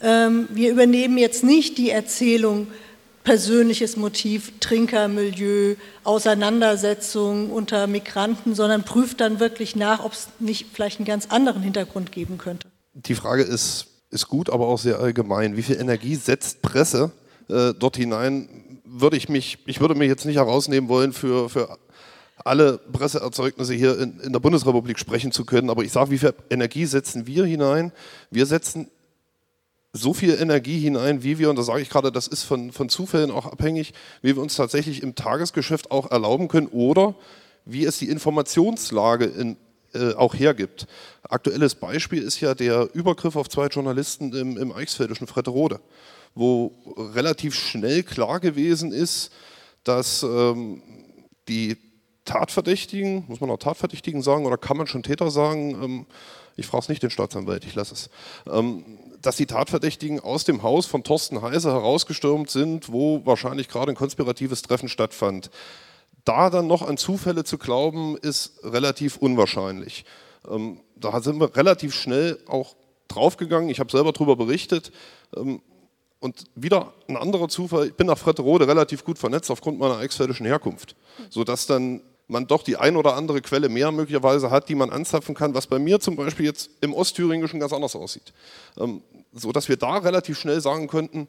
wir übernehmen jetzt nicht die Erzählung, persönliches Motiv, Trinkermilieu, Auseinandersetzung unter Migranten, sondern prüft dann wirklich nach, ob es nicht vielleicht einen ganz anderen Hintergrund geben könnte. Die Frage ist, ist gut, aber auch sehr allgemein. Wie viel Energie setzt Presse äh, dort hinein? Würde ich mich, ich würde mich jetzt nicht herausnehmen wollen, für, für alle Presseerzeugnisse hier in, in der Bundesrepublik sprechen zu können, aber ich sage, wie viel Energie setzen wir hinein? Wir setzen so viel Energie hinein, wie wir, und da sage ich gerade, das ist von, von Zufällen auch abhängig, wie wir uns tatsächlich im Tagesgeschäft auch erlauben können oder wie es die Informationslage in, äh, auch hergibt. Aktuelles Beispiel ist ja der Übergriff auf zwei Journalisten im, im Eichsfeldischen Fretterode, wo relativ schnell klar gewesen ist, dass ähm, die Tatverdächtigen, muss man auch Tatverdächtigen sagen oder kann man schon Täter sagen, ähm, ich frage es nicht den Staatsanwalt, ich lasse es, ähm, dass die Tatverdächtigen aus dem Haus von Thorsten Heise herausgestürmt sind, wo wahrscheinlich gerade ein konspiratives Treffen stattfand. Da dann noch an Zufälle zu glauben, ist relativ unwahrscheinlich. Ähm, da sind wir relativ schnell auch draufgegangen, ich habe selber darüber berichtet. Ähm, und wieder ein anderer Zufall, ich bin nach Fretterode relativ gut vernetzt aufgrund meiner eichsfeldischen Herkunft, sodass dann man doch die ein oder andere Quelle mehr möglicherweise hat, die man anzapfen kann, was bei mir zum Beispiel jetzt im Ostthüringischen ganz anders aussieht. Ähm, so dass wir da relativ schnell sagen könnten,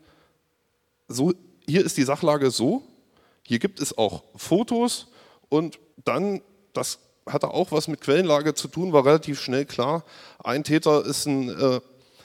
so, hier ist die Sachlage so, hier gibt es auch Fotos und dann, das hatte auch was mit Quellenlage zu tun, war relativ schnell klar, ein Täter ist ein äh,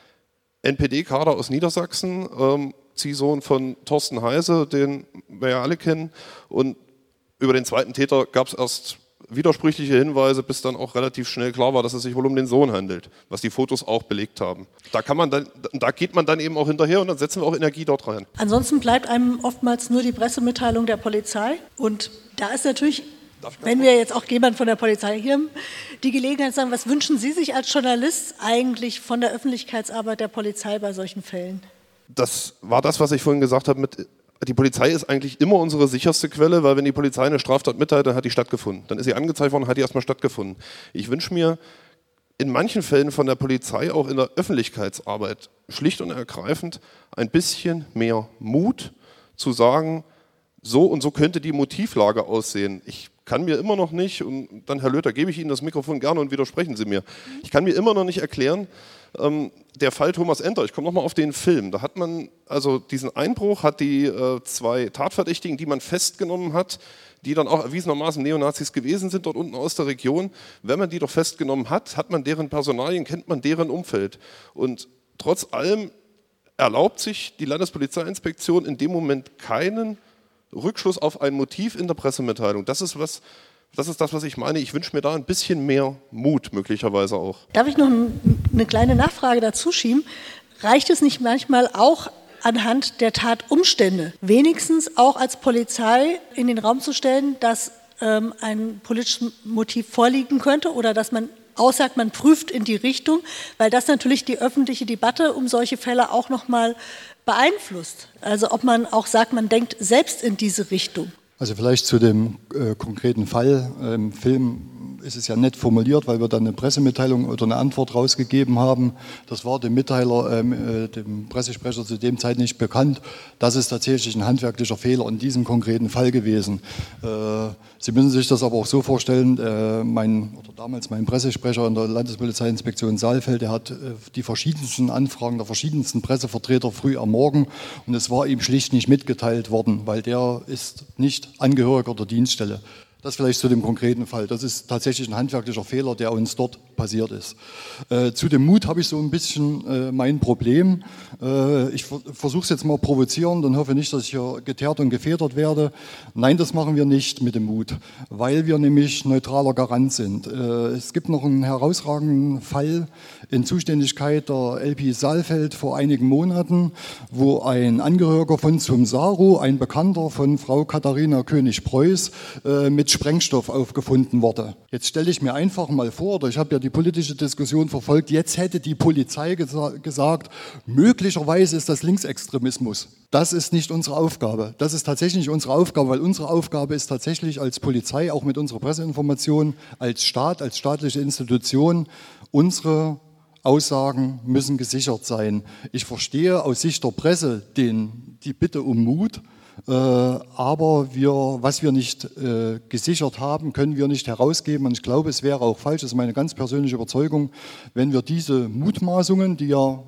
N P D-Kader aus Niedersachsen, ähm, Ziehsohn von Thorsten Heise, den wir ja alle kennen, und über den zweiten Täter gab es erst widersprüchliche Hinweise, bis dann auch relativ schnell klar war, dass es sich wohl um den Sohn handelt, was die Fotos auch belegt haben. Da, kann man dann, da geht man dann eben auch hinterher und dann setzen wir auch Energie dort rein. Ansonsten bleibt einem oftmals nur die Pressemitteilung der Polizei. Und da ist natürlich, wenn wir jetzt auch jemand von der Polizei hier haben, die Gelegenheit sagen, was wünschen Sie sich als Journalist eigentlich von der Öffentlichkeitsarbeit der Polizei bei solchen Fällen? Das war das, was ich vorhin gesagt habe mit... Die Polizei ist eigentlich immer unsere sicherste Quelle, weil wenn die Polizei eine Straftat mitteilt, dann hat die stattgefunden. Dann ist sie angezeigt worden, hat die erstmal stattgefunden. Ich wünsche mir in manchen Fällen von der Polizei auch in der Öffentlichkeitsarbeit schlicht und ergreifend ein bisschen mehr Mut zu sagen, so und so könnte die Motivlage aussehen. Ich kann mir immer noch nicht, und dann Herr Löter, gebe ich Ihnen das Mikrofon gerne und widersprechen Sie mir. Ich kann mir immer noch nicht erklären, ähm, der Fall Thomas Enter, ich komme nochmal auf den Film, da hat man, also diesen Einbruch hat die äh, zwei Tatverdächtigen, die man festgenommen hat, die dann auch erwiesenermaßen Neonazis gewesen sind, dort unten aus der Region. Wenn man die doch festgenommen hat, hat man deren Personalien, kennt man deren Umfeld. Und trotz allem erlaubt sich die Landespolizeiinspektion in dem Moment keinen Rückschluss auf ein Motiv in der Pressemitteilung. Das ist was, das ist das, was ich meine. Ich wünsche mir da ein bisschen mehr Mut möglicherweise auch. Darf ich noch eine kleine Nachfrage dazu schieben? Reicht es nicht manchmal auch anhand der Tatumstände, wenigstens auch als Polizei in den Raum zu stellen, dass ähm, ein politisches Motiv vorliegen könnte oder dass man aussagt, man prüft in die Richtung, weil das natürlich die öffentliche Debatte um solche Fälle auch nochmal beeinflusst. Also ob man auch sagt, man denkt selbst in diese Richtung. Also vielleicht zu dem äh, konkreten Fall. Im Film ist es ja nett formuliert, weil wir dann eine Pressemitteilung oder eine Antwort rausgegeben haben. Das war dem Mitteiler, ähm, äh, dem Pressesprecher zu dem Zeit nicht bekannt. Das ist tatsächlich ein handwerklicher Fehler in diesem konkreten Fall gewesen. Äh, Sie müssen sich das aber auch so vorstellen, äh, mein, oder damals mein Pressesprecher in der Landespolizeiinspektion Saalfeld, der hat äh, die verschiedensten Anfragen der verschiedensten Pressevertreter früh am Morgen und es war ihm schlicht nicht mitgeteilt worden, weil der ist nicht Angehöriger der Dienststelle. Das vielleicht zu dem konkreten Fall. Das ist tatsächlich ein handwerklicher Fehler, der uns dort passiert ist. Äh, zu dem Mut habe ich so ein bisschen äh, mein Problem. Äh, ich versuche es jetzt mal provozierend und hoffe nicht, dass ich hier geteert und gefedert werde. Nein, das machen wir nicht mit dem Mut, weil wir nämlich neutraler Garant sind. Äh, es gibt noch einen herausragenden Fall in Zuständigkeit der L P Saalfeld vor einigen Monaten, wo ein Angehöriger von Sumsaru, ein Bekannter von Frau Katharina König-Preuß, äh, mit Sprengstoff aufgefunden wurde. Jetzt stelle ich mir einfach mal vor, oder ich habe ja die politische Diskussion verfolgt, jetzt hätte die Polizei gesa- gesagt, möglicherweise ist das Linksextremismus. Das ist nicht unsere Aufgabe. Das ist tatsächlich nicht unsere Aufgabe, weil unsere Aufgabe ist tatsächlich als Polizei, auch mit unserer Presseinformation, als Staat, als staatliche Institution, unsere Aussagen müssen gesichert sein. Ich verstehe aus Sicht der Presse den, die Bitte um Mut, Äh, aber wir, was wir nicht äh, gesichert haben, können wir nicht herausgeben. Und ich glaube, es wäre auch falsch, das ist meine ganz persönliche Überzeugung, wenn wir diese Mutmaßungen, die ja, ich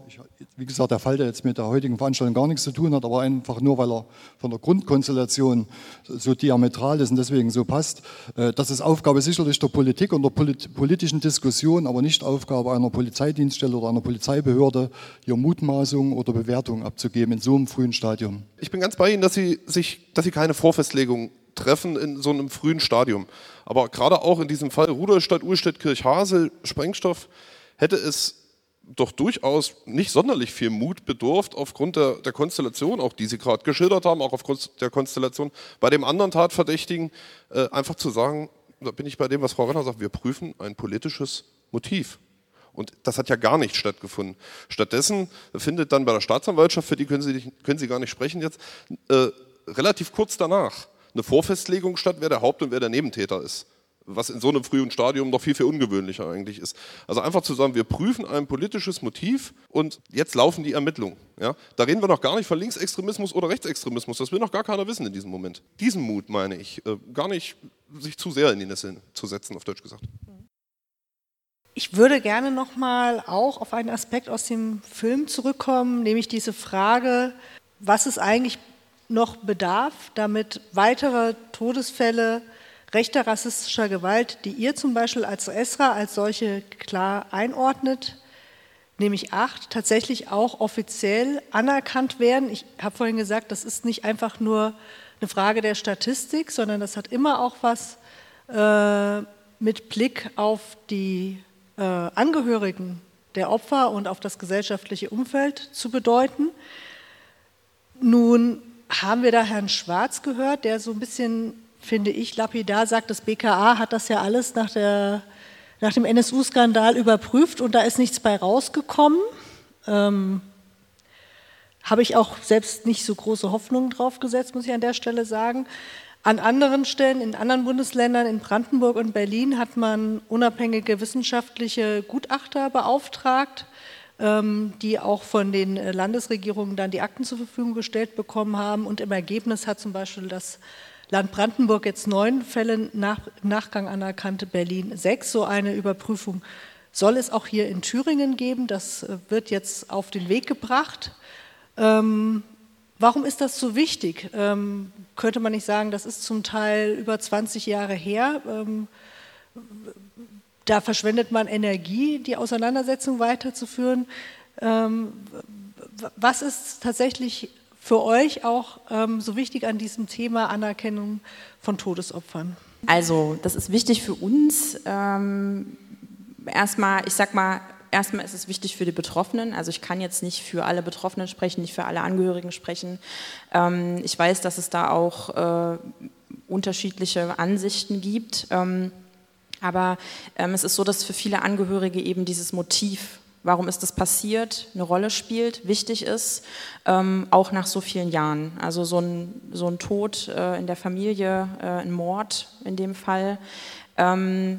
wie gesagt, der Fall, der jetzt mit der heutigen Veranstaltung gar nichts zu tun hat, aber einfach nur, weil er von der Grundkonstellation so diametral ist und deswegen so passt. Das ist Aufgabe sicherlich der Politik und der polit- politischen Diskussion, aber nicht Aufgabe einer Polizeidienststelle oder einer Polizeibehörde, hier Mutmaßungen oder Bewertungen abzugeben in so einem frühen Stadium. Ich bin ganz bei Ihnen, dass Sie, sich, dass Sie keine Vorfestlegung treffen in so einem frühen Stadium. Aber gerade auch in diesem Fall Rudolstadt, Uhlstedt, Kirchhasel, Sprengstoff, hätte es doch durchaus nicht sonderlich viel Mut bedurft, aufgrund der, der Konstellation, auch die Sie gerade geschildert haben, auch aufgrund der Konstellation, bei dem anderen Tatverdächtigen äh, einfach zu sagen, da bin ich bei dem, was Frau Renner sagt, wir prüfen ein politisches Motiv. Und das hat ja gar nicht stattgefunden. Stattdessen findet dann bei der Staatsanwaltschaft, für die können Sie, nicht, können Sie gar nicht sprechen jetzt, äh, relativ kurz danach eine Vorfestlegung statt, wer der Haupt- und wer der Nebentäter ist. Was in so einem frühen Stadium noch viel, viel ungewöhnlicher eigentlich ist. Also einfach zu sagen, wir prüfen ein politisches Motiv und jetzt laufen die Ermittlungen. Ja? Da reden wir noch gar nicht von Linksextremismus oder Rechtsextremismus, das will noch gar keiner wissen in diesem Moment. Diesen Mut, meine ich, äh, gar nicht sich zu sehr in die Nässe zu setzen, auf Deutsch gesagt. Ich würde gerne nochmal auch auf einen Aspekt aus dem Film zurückkommen, nämlich diese Frage, was es eigentlich noch bedarf, damit weitere Todesfälle rechter rassistischer Gewalt, die ihr zum Beispiel als Esra als solche klar einordnet, nämlich acht, tatsächlich auch offiziell anerkannt werden. Ich habe vorhin gesagt, das ist nicht einfach nur eine Frage der Statistik, sondern das hat immer auch was äh, mit Blick auf die äh, Angehörigen der Opfer und auf das gesellschaftliche Umfeld zu bedeuten. Nun haben wir da Herrn Schwarz gehört, der so ein bisschen, finde ich, lapidar sagt, das B K A hat das ja alles nach, der, nach dem N S U-Skandal überprüft und da ist nichts bei rausgekommen. Ähm, habe ich auch selbst nicht so große Hoffnungen drauf gesetzt, muss ich an der Stelle sagen. An anderen Stellen, in anderen Bundesländern, in Brandenburg und Berlin, hat man unabhängige wissenschaftliche Gutachter beauftragt, die auch von den Landesregierungen dann die Akten zur Verfügung gestellt bekommen haben. Und im Ergebnis hat zum Beispiel das Land Brandenburg jetzt neun Fälle nach, im Nachgang anerkannte, Berlin sechs. So eine Überprüfung soll es auch hier in Thüringen geben. Das wird jetzt auf den Weg gebracht. Ähm, warum ist das so wichtig? Ähm, könnte man nicht sagen, das ist zum Teil über zwanzig Jahre her. Ähm, Da verschwendet man Energie, die Auseinandersetzung weiterzuführen. Ähm, was ist tatsächlich für euch auch ähm, so wichtig an diesem Thema Anerkennung von Todesopfern? Also das ist wichtig für uns. Ähm, erstmal, ich sag mal, erstmal ist es wichtig für die Betroffenen. Also ich kann jetzt nicht für alle Betroffenen sprechen, nicht für alle Angehörigen sprechen. Ähm, ich weiß, dass es da auch äh, unterschiedliche Ansichten gibt. Ähm, Aber ähm, es ist so, dass für viele Angehörige eben dieses Motiv, warum ist das passiert, eine Rolle spielt, wichtig ist, ähm, auch nach so vielen Jahren. Also so ein, so ein Tod äh, in der Familie, äh, ein Mord in dem Fall, ähm,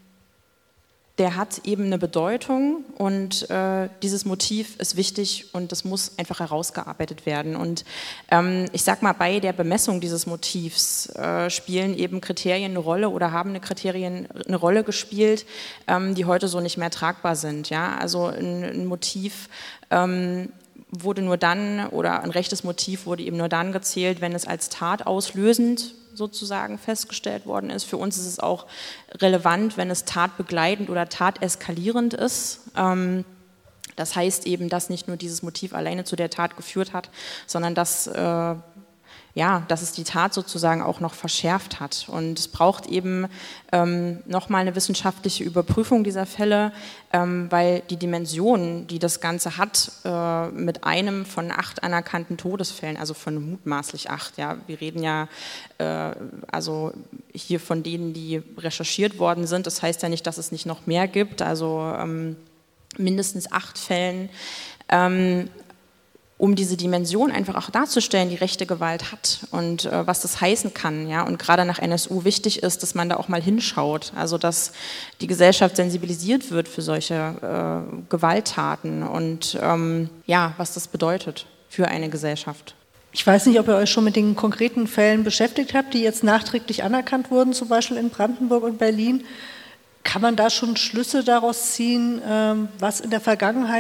der hat eben eine Bedeutung und äh, dieses Motiv ist wichtig und das muss einfach herausgearbeitet werden. Und ähm, ich sag mal, bei der Bemessung dieses Motivs äh, spielen eben Kriterien eine Rolle oder haben eine Kriterien eine Rolle gespielt, ähm, die heute so nicht mehr tragbar sind. Ja? Also ein, ein Motiv ähm, wurde nur dann, oder ein rechtes Motiv wurde eben nur dann gezählt, wenn es als Tat auslösend sozusagen festgestellt worden ist. Für uns ist es auch relevant, wenn es tatbegleitend oder tateskalierend ist. Ähm, das heißt eben, dass nicht nur dieses Motiv alleine zu der Tat geführt hat, sondern dass, äh, ja, dass es die Tat sozusagen auch noch verschärft hat. Und es braucht eben ähm, nochmal eine wissenschaftliche Überprüfung dieser Fälle, ähm, weil die Dimension, die das Ganze hat, äh, mit einem von acht anerkannten Todesfällen, also von mutmaßlich acht, ja, wir reden ja äh, also hier von denen, die recherchiert worden sind, das heißt ja nicht, dass es nicht noch mehr gibt, also ähm, mindestens acht Fällen, ähm, um diese Dimension einfach auch darzustellen, die rechte Gewalt hat und äh, was das heißen kann. Ja? Und gerade nach N S U wichtig ist, dass man da auch mal hinschaut, also dass die Gesellschaft sensibilisiert wird für solche äh, Gewalttaten und ähm, ja, was das bedeutet für eine Gesellschaft. Ich weiß nicht, ob ihr euch schon mit den konkreten Fällen beschäftigt habt, die jetzt nachträglich anerkannt wurden, zum Beispiel in Brandenburg und Berlin. Kann man da schon Schlüsse daraus ziehen, was in der Vergangenheit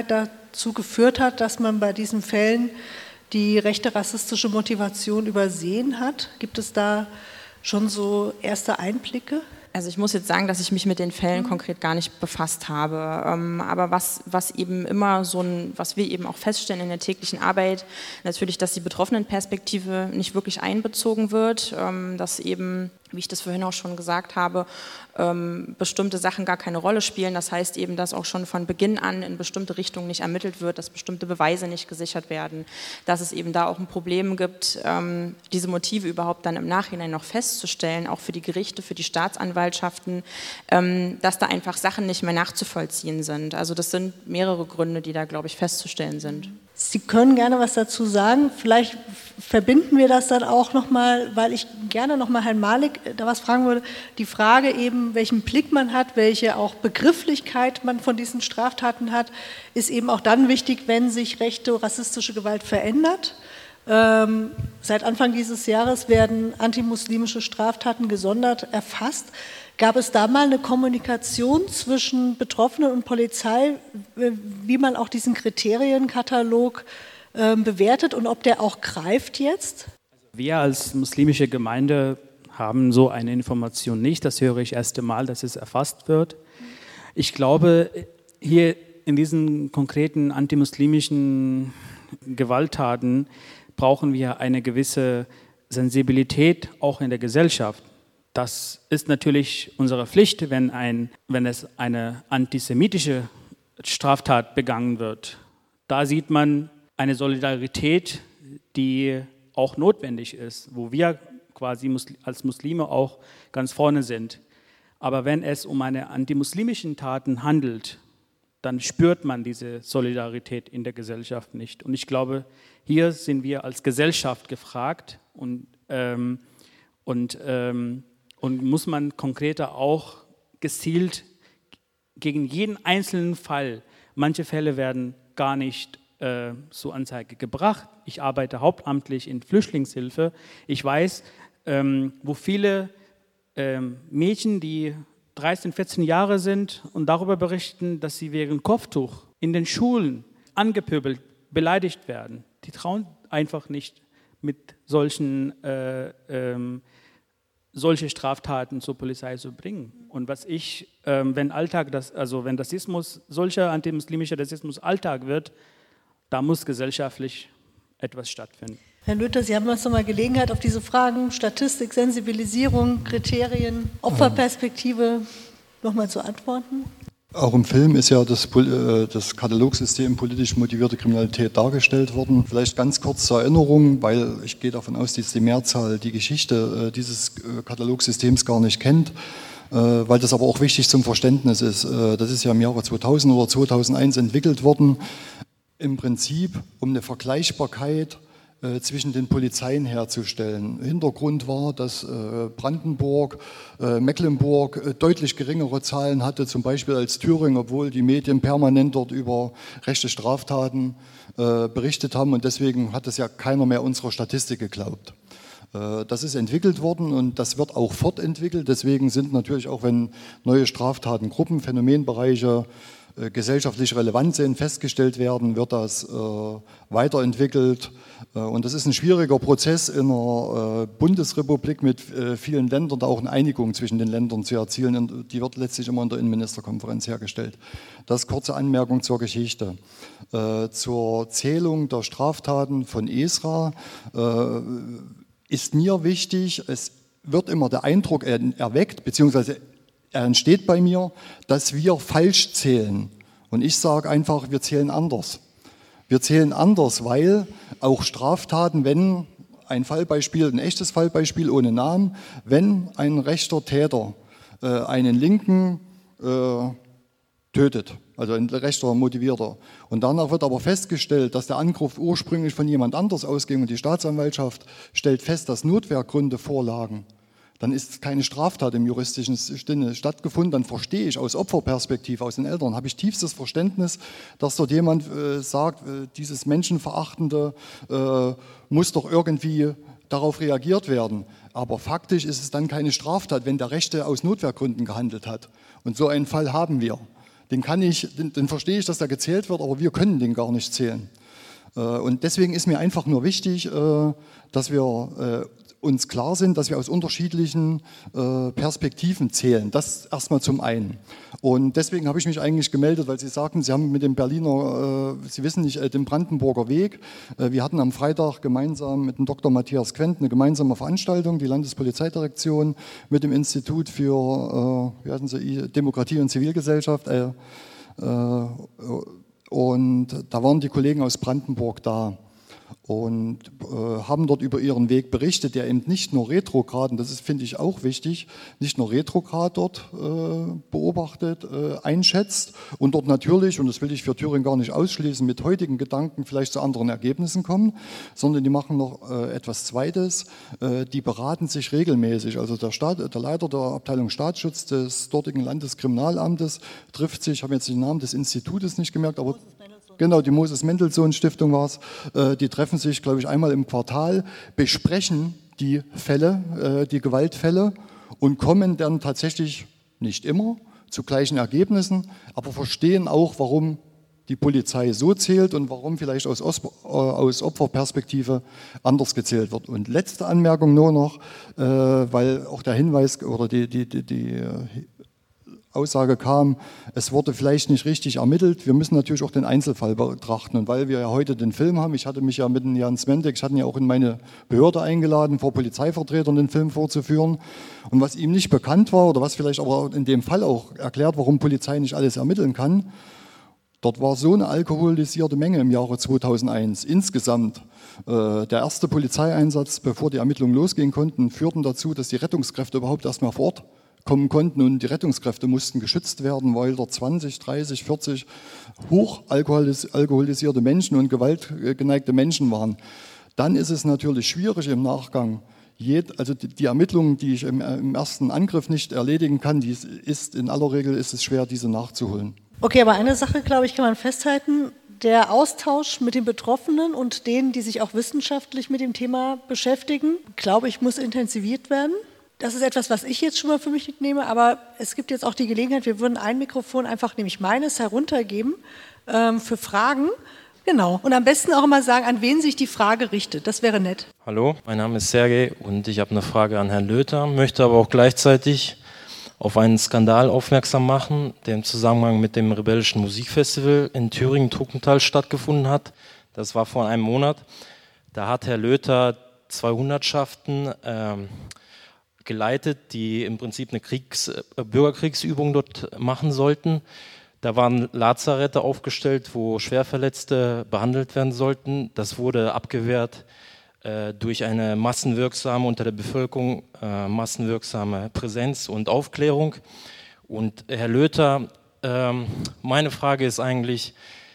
dazu geführt hat, dass man bei diesen Fällen die rechte rassistische Motivation übersehen hat? Gibt es da schon so erste Einblicke? Also ich muss jetzt sagen, dass ich mich mit den Fällen konkret gar nicht befasst habe. Ähm, aber was, was eben immer so ein, was wir eben auch feststellen in der täglichen Arbeit, natürlich, dass die Betroffenenperspektive nicht wirklich einbezogen wird, ähm, dass eben, wie ich das vorhin auch schon gesagt habe, ähm, bestimmte Sachen gar keine Rolle spielen. Das heißt eben, dass auch schon von Beginn an in bestimmte Richtungen nicht ermittelt wird, dass bestimmte Beweise nicht gesichert werden, dass es eben da auch ein Problem gibt, ähm, diese Motive überhaupt dann im Nachhinein noch festzustellen, auch für die Gerichte, für die Staatsanwaltschaften, ähm, dass da einfach Sachen nicht mehr nachzuvollziehen sind. Also das sind mehrere Gründe, die da, glaube ich, festzustellen sind. Sie können gerne was dazu sagen. Vielleicht verbinden wir das dann auch nochmal, weil ich gerne nochmal Herrn Malik da was fragen würde. Die Frage eben, welchen Blick man hat, welche auch Begrifflichkeit man von diesen Straftaten hat, ist eben auch dann wichtig, wenn sich rechte rassistische Gewalt verändert. Ähm, seit Anfang dieses Jahres werden antimuslimische Straftaten gesondert erfasst. Gab es da mal eine Kommunikation zwischen Betroffenen und Polizei, wie man auch diesen Kriterienkatalog äh, bewertet und ob der auch greift jetzt? Wir als muslimische Gemeinde haben so eine Information nicht. Das höre ich das erste Mal, dass es erfasst wird. Ich glaube, hier in diesen konkreten antimuslimischen Gewalttaten brauchen wir eine gewisse Sensibilität auch in der Gesellschaft. Das ist natürlich unsere Pflicht, wenn, ein, wenn es eine antisemitische Straftat begangen wird. Da sieht man eine Solidarität, die auch notwendig ist, wo wir quasi als Muslime auch ganz vorne sind. Aber wenn es um eine antimuslimischen Taten handelt, dann spürt man diese Solidarität in der Gesellschaft nicht. Und ich glaube, hier sind wir als Gesellschaft gefragt und, ähm, und ähm, Und muss man konkreter auch gezielt gegen jeden einzelnen Fall, manche Fälle werden gar nicht äh, zur Anzeige gebracht. Ich arbeite hauptamtlich in Flüchtlingshilfe. Ich weiß, ähm, wo viele ähm, Mädchen, die dreizehn, vierzehn Jahre sind und darüber berichten, dass sie wegen Kopftuch in den Schulen angepöbelt, beleidigt werden. Die trauen einfach nicht mit solchen äh, ähm, solche Straftaten zur Polizei zu bringen. Und was ich, ähm, wenn Alltag, das, also wenn Rassismus, solcher antimuslimischer Rassismus Alltag wird, da muss gesellschaftlich etwas stattfinden. Herr Lüther, Sie haben jetzt nochmal Gelegenheit, auf diese Fragen Statistik, Sensibilisierung, Kriterien, Opferperspektive nochmal zu antworten. Auch im Film ist ja das, das Katalogsystem politisch motivierte Kriminalität dargestellt worden. Vielleicht ganz kurz zur Erinnerung, weil ich gehe davon aus, dass die Mehrzahl die Geschichte dieses Katalogsystems gar nicht kennt, weil das aber auch wichtig zum Verständnis ist. Das ist ja im Jahre zweitausend oder zweitausendeins entwickelt worden, im Prinzip um eine Vergleichbarkeit zwischen den Polizeien herzustellen. Hintergrund war, dass Brandenburg, Mecklenburg deutlich geringere Zahlen hatte, zum Beispiel als Thüringen, obwohl die Medien permanent dort über rechte Straftaten berichtet haben und deswegen hat es ja keiner mehr unserer Statistik geglaubt. Das ist entwickelt worden und das wird auch fortentwickelt, deswegen sind natürlich auch, wenn neue Straftaten, Gruppen, Phänomenbereiche gesellschaftlich relevant sind, festgestellt werden, wird das äh, weiterentwickelt. Äh, und das ist ein schwieriger Prozess in einer äh, Bundesrepublik mit äh, vielen Ländern, da auch eine Einigung zwischen den Ländern zu erzielen. Und die wird letztlich immer in der Innenministerkonferenz hergestellt. Das kurze Anmerkung zur Geschichte. Äh, zur Zählung der Straftaten von Esra äh, ist mir wichtig, es wird immer der Eindruck erweckt, beziehungsweise er entsteht bei mir, dass wir falsch zählen. Und ich sage einfach, wir zählen anders. Wir zählen anders, weil auch Straftaten, wenn, ein Fallbeispiel, ein echtes Fallbeispiel ohne Namen, wenn ein rechter Täter äh, einen Linken äh, tötet, also ein rechter Motivierter, und danach wird aber festgestellt, dass der Angriff ursprünglich von jemand anders ausging und die Staatsanwaltschaft stellt fest, dass Notwehrgründe vorlagen, dann ist keine Straftat im juristischen Sinne stattgefunden, dann verstehe ich aus Opferperspektive, aus den Eltern, habe ich tiefstes Verständnis, dass dort jemand äh, sagt, äh, dieses Menschenverachtende äh, muss doch irgendwie darauf reagiert werden. Aber faktisch ist es dann keine Straftat, wenn der Rechte aus Notwehrgründen gehandelt hat. Und so einen Fall haben wir. den kann ich, den, den verstehe ich, dass da gezählt wird, aber wir können den gar nicht zählen. Äh, und deswegen ist mir einfach nur wichtig, äh, dass wir äh, uns klar sind, dass wir aus unterschiedlichen äh, Perspektiven zählen. Das erstmal zum einen. Und deswegen habe ich mich eigentlich gemeldet, weil Sie sagten, Sie haben mit dem Berliner, äh, Sie wissen nicht, äh, den Brandenburger Weg. Äh, wir hatten am Freitag gemeinsam mit dem Doktor Matthias Quent eine gemeinsame Veranstaltung, die Landespolizeidirektion mit dem Institut für äh, wie heißen Sie, Demokratie und Zivilgesellschaft. Äh, äh, und da waren die Kollegen aus Brandenburg da. Und äh, haben dort über ihren Weg berichtet, der eben nicht nur retrograd, und das ist, finde ich, auch wichtig, nicht nur retrograd dort äh, beobachtet, äh, einschätzt und dort natürlich, und das will ich für Thüringen gar nicht ausschließen, mit heutigen Gedanken vielleicht zu anderen Ergebnissen kommen, sondern die machen noch äh, etwas Zweites, äh, die beraten sich regelmäßig. Also der, Staat, der Leiter der Abteilung Staatsschutz des dortigen Landeskriminalamtes trifft sich, ich habe jetzt den Namen des Institutes nicht gemerkt, aber genau, die Moses-Mendelssohn-Stiftung war es. Äh, die treffen sich, glaube ich, einmal im Quartal, besprechen die Fälle, äh, die Gewaltfälle und kommen dann tatsächlich nicht immer zu gleichen Ergebnissen, aber verstehen auch, warum die Polizei so zählt und warum vielleicht aus, Os- äh, aus Opferperspektive anders gezählt wird. Und letzte Anmerkung nur noch, äh, weil auch der Hinweis oder die, die, die, die Aussage kam, es wurde vielleicht nicht richtig ermittelt. Wir müssen natürlich auch den Einzelfall betrachten. Und weil wir ja heute den Film haben, ich hatte mich ja mit dem Jan Smentek, ich hatte ihn ja auch in meine Behörde eingeladen, vor Polizeivertretern den Film vorzuführen. Und was ihm nicht bekannt war, oder was vielleicht aber in dem Fall auch erklärt, warum Polizei nicht alles ermitteln kann, dort war so eine alkoholisierte Menge im Jahre zweitausendeins. Insgesamt äh, der erste Polizeieinsatz, bevor die Ermittlungen losgehen konnten, führten dazu, dass die Rettungskräfte überhaupt erstmal vor Ort kommen konnten und die Rettungskräfte mussten geschützt werden, weil dort zwanzig, dreißig, vierzig hoch alkoholisierte Menschen und gewaltgeneigte Menschen waren. Dann ist es natürlich schwierig im Nachgang. Also die Ermittlungen, die ich im ersten Angriff nicht erledigen kann, die ist, in aller Regel ist es schwer, diese nachzuholen. Okay, aber eine Sache, glaube ich, kann man festhalten. Der Austausch mit den Betroffenen und denen, die sich auch wissenschaftlich mit dem Thema beschäftigen, glaube ich, muss intensiviert werden. Das ist etwas, was ich jetzt schon mal für mich mitnehme, aber es gibt jetzt auch die Gelegenheit, wir würden ein Mikrofon einfach, nämlich meines, heruntergeben ähm, für Fragen. Genau. Und am besten auch immer sagen, an wen sich die Frage richtet. Das wäre nett. Hallo, mein Name ist Sergej und ich habe eine Frage an Herrn Löther, möchte aber auch gleichzeitig auf einen Skandal aufmerksam machen, der im Zusammenhang mit dem Rebellischen Musikfestival in Thüringen-Truckental stattgefunden hat. Das war vor einem Monat. Da hat Herr Löther zwei Hundertschaften ähm, geleitet, die im Prinzip eine Kriegs-, äh, Bürgerkriegsübung dort machen sollten. Da waren Lazarette aufgestellt, wo Schwerverletzte behandelt werden sollten. Das wurde abgewehrt äh, durch eine massenwirksame, unter der Bevölkerung äh, massenwirksame Präsenz und Aufklärung. Und Herr Löther, äh, meine Frage ist eigentlich,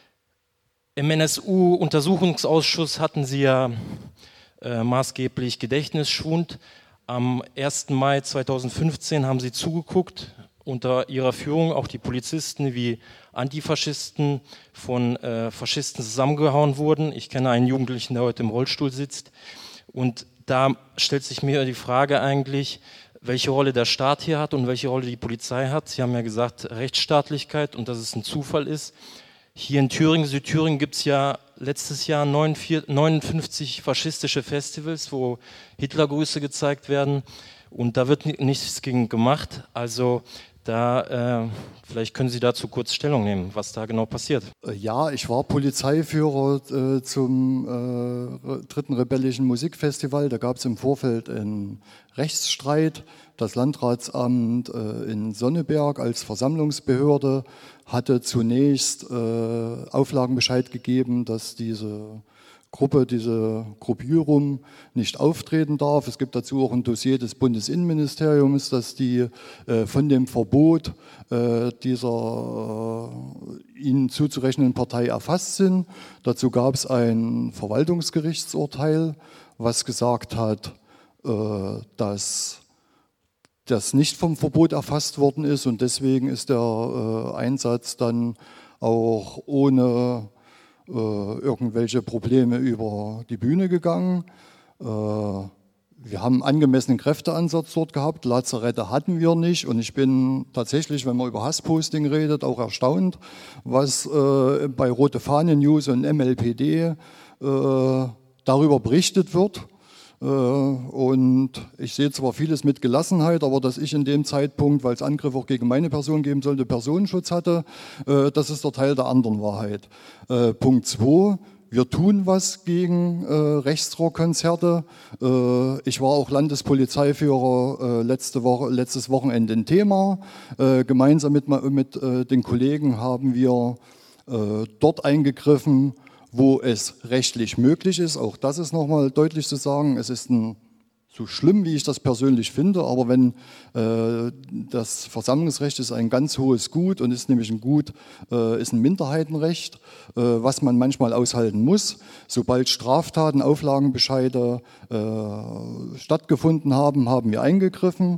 im N S U-Untersuchungsausschuss hatten Sie ja äh, maßgeblich Gedächtnisschwund. Am ersten Mai zweitausendfünfzehn haben Sie zugeguckt, unter Ihrer Führung auch die Polizisten wie Antifaschisten von äh, Faschisten zusammengehauen wurden. Ich kenne einen Jugendlichen, der heute im Rollstuhl sitzt. Und da stellt sich mir die Frage eigentlich, welche Rolle der Staat hier hat und welche Rolle die Polizei hat. Sie haben ja gesagt, Rechtsstaatlichkeit und dass es ein Zufall ist. Hier in Thüringen, Südthüringen, gibt es ja letztes Jahr neunundfünfzig faschistische Festivals, wo Hitlergrüße gezeigt werden und da wird nichts gegen gemacht. Also da, äh, vielleicht können Sie dazu kurz Stellung nehmen, was da genau passiert. Ja, ich war Polizeiführer äh, zum äh, dritten Rebellischen Musikfestival. Da gab es im Vorfeld einen Rechtsstreit. Das Landratsamt äh, in Sonneberg als Versammlungsbehörde hatte zunächst äh, Auflagenbescheid gegeben, dass diese Gruppe, diese Gruppierung nicht auftreten darf. Es gibt dazu auch ein Dossier des Bundesinnenministeriums, dass die äh, von dem Verbot äh, dieser äh, ihnen zuzurechnenden Partei erfasst sind. Dazu gab es ein Verwaltungsgerichtsurteil, was gesagt hat, äh, dass das nicht vom Verbot erfasst worden ist und deswegen ist der äh, Einsatz dann auch ohne äh, irgendwelche Probleme über die Bühne gegangen. Äh, wir haben einen angemessenen Kräfteansatz dort gehabt, Lazarette hatten wir nicht und ich bin tatsächlich, wenn man über Hassposting redet, auch erstaunt, was äh, bei Rote Fahne News und M L P D äh, darüber berichtet wird. Äh, und ich sehe zwar vieles mit Gelassenheit, aber dass ich in dem Zeitpunkt, weil es Angriffe auch gegen meine Person geben sollte, Personenschutz hatte, äh, das ist der Teil der anderen Wahrheit. Äh, Punkt zwei. Wir tun was gegen äh, Rechtsrockkonzerte. Äh, ich war auch Landespolizeiführer äh, letzte Woche, letztes Wochenende in Themar. Äh, gemeinsam mit, mit äh, den Kollegen haben wir äh, dort eingegriffen, wo es rechtlich möglich ist. Auch das ist nochmal deutlich zu sagen. Es ist ein, so schlimm, wie ich das persönlich finde, aber wenn äh, das Versammlungsrecht ist ein ganz hohes Gut und ist nämlich ein Gut, äh, ist ein Minderheitenrecht, äh, was man manchmal aushalten muss. Sobald Straftaten, Auflagenbescheide äh, stattgefunden haben, haben wir eingegriffen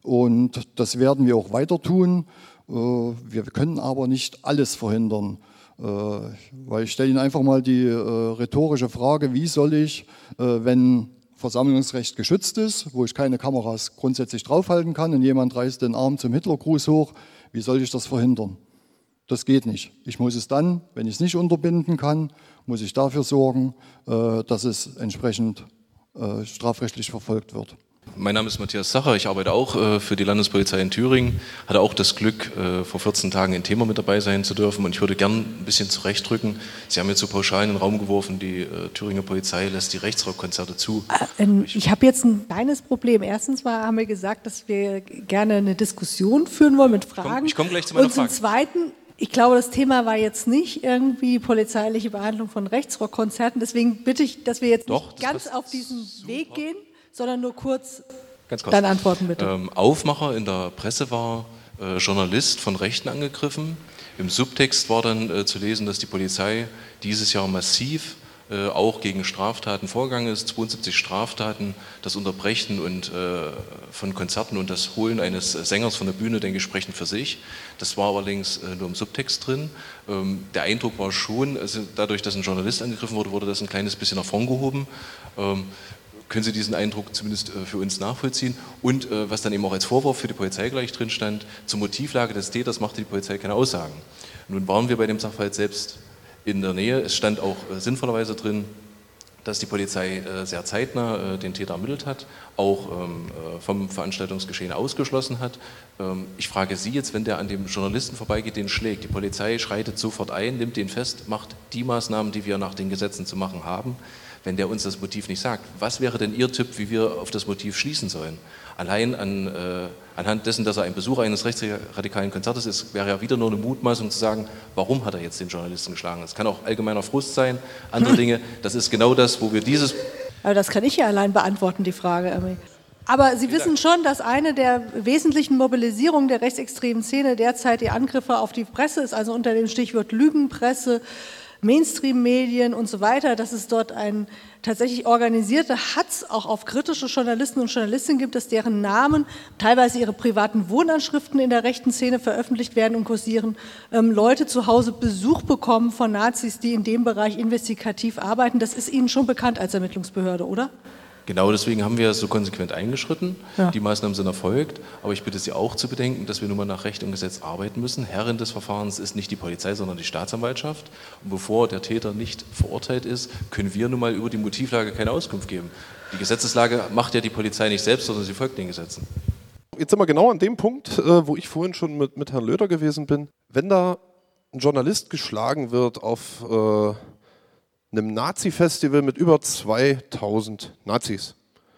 und das werden wir auch weiter tun. Äh, wir können aber nicht alles verhindern. Äh, weil ich stelle Ihnen einfach mal die äh, rhetorische Frage, wie soll ich, äh, wenn Versammlungsrecht geschützt ist, wo ich keine Kameras grundsätzlich draufhalten kann und jemand reißt den Arm zum Hitlergruß hoch, wie soll ich das verhindern? Das geht nicht. Ich muss es dann, wenn ich es nicht unterbinden kann, muss ich dafür sorgen, äh, dass es entsprechend äh, strafrechtlich verfolgt wird. Mein Name ist Matthias Sacher, ich arbeite auch äh, für die Landespolizei in Thüringen, hatte auch das Glück, äh, vor vierzehn Tagen in Thema mit dabei sein zu dürfen und ich würde gern ein bisschen zurechtdrücken. Sie haben jetzt so pauschal in den Raum geworfen, die äh, Thüringer Polizei lässt die Rechtsrockkonzerte zu. Äh, ähm, ich habe jetzt ein kleines Problem. Erstens mal haben wir gesagt, dass wir gerne eine Diskussion führen wollen mit Fragen. Ich komme komm gleich zu meiner und zum Frage. Zweiten, ich glaube, das Thema war jetzt nicht irgendwie polizeiliche Behandlung von Rechtsrockkonzerten, deswegen bitte ich, dass wir jetzt Doch, nicht ganz auf diesen super. Weg gehen, sondern nur kurz, Ganz kurz. Dann antworten bitte. Ähm, Aufmacher in der Presse war äh, Journalist von Rechten angegriffen. Im Subtext war dann äh, zu lesen, dass die Polizei dieses Jahr massiv äh, auch gegen Straftaten vorgegangen ist. zweiundsiebzig Straftaten, das Unterbrechen und, äh, von Konzerten und das Holen eines Sängers von der Bühne, denke ich, sprechen für sich. Das war allerdings äh, nur im Subtext drin. Ähm, der Eindruck war schon, also dadurch, dass ein Journalist angegriffen wurde, wurde das ein kleines bisschen nach vorn gehoben. Ähm, Können Sie diesen Eindruck zumindest äh, für uns nachvollziehen? Und äh, was dann eben auch als Vorwurf für die Polizei gleich drin stand, zur Motivlage des Täters machte die Polizei keine Aussagen. Nun waren wir bei dem Sachverhalt selbst in der Nähe. Es stand auch äh, sinnvollerweise drin, dass die Polizei äh, sehr zeitnah äh, den Täter ermittelt hat, auch ähm, äh, vom Veranstaltungsgeschehen ausgeschlossen hat. Ähm, ich frage Sie jetzt, wenn der an dem Journalisten vorbeigeht, den schlägt, die Polizei schreitet sofort ein, nimmt den fest, macht die Maßnahmen, die wir nach den Gesetzen zu machen haben. Wenn der uns das Motiv nicht sagt, was wäre denn Ihr Tipp, wie wir auf das Motiv schließen sollen? Allein an, äh, anhand dessen, dass er ein Besucher eines rechtsradikalen Konzertes ist, wäre ja wieder nur eine Mutmaßung zu sagen, warum hat er jetzt den Journalisten geschlagen? Es kann auch allgemeiner Frust sein, andere Dinge. Das ist genau das, wo wir dieses... Aber das kann ich ja allein beantworten, die Frage. Aber Sie wissen schon, dass eine der wesentlichen Mobilisierungen der rechtsextremen Szene derzeit die Angriffe auf die Presse ist, also unter dem Stichwort Lügenpresse, Mainstream-Medien und so weiter, dass es dort ein tatsächlich organisierte Hatz auch auf kritische Journalisten und Journalistinnen gibt, dass deren Namen, teilweise ihre privaten Wohnanschriften in der rechten Szene veröffentlicht werden und kursieren, ähm, Leute zu Hause Besuch bekommen von Nazis, die in dem Bereich investigativ arbeiten. Das ist Ihnen schon bekannt als Ermittlungsbehörde, oder? Genau deswegen haben wir so konsequent eingeschritten. Ja. Die Maßnahmen sind erfolgt, aber ich bitte Sie auch zu bedenken, dass wir nun mal nach Recht und Gesetz arbeiten müssen. Herrin des Verfahrens ist nicht die Polizei, sondern die Staatsanwaltschaft. Und bevor der Täter nicht verurteilt ist, können wir nun mal über die Motivlage keine Auskunft geben. Die Gesetzeslage macht ja die Polizei nicht selbst, sondern sie folgt den Gesetzen. Jetzt sind wir genau an dem Punkt, wo ich vorhin schon mit, mit Herrn Löder gewesen bin. Wenn da ein Journalist geschlagen wird auf... Äh, einem Nazi-Festival mit über zweitausend Nazis,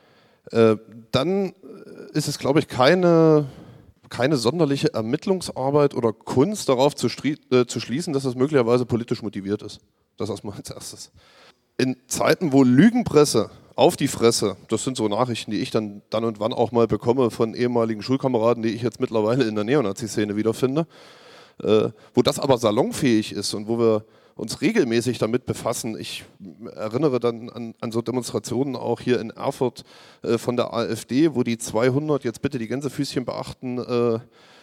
äh, dann ist es, glaube ich, keine, keine sonderliche Ermittlungsarbeit oder Kunst darauf zu, äh, zu schließen, dass das möglicherweise politisch motiviert ist. Das erstmal als erstes. In Zeiten, wo Lügenpresse auf die Fresse, das sind so Nachrichten, die ich dann, dann und wann auch mal bekomme von ehemaligen Schulkameraden, die ich jetzt mittlerweile in der Neonazi-Szene wiederfinde, äh, wo das aber salonfähig ist und wo wir uns regelmäßig damit befassen. Ich erinnere dann an, an so Demonstrationen auch hier in Erfurt äh, von der AfD, wo die zweihundert, jetzt bitte die Gänsefüßchen beachten, äh,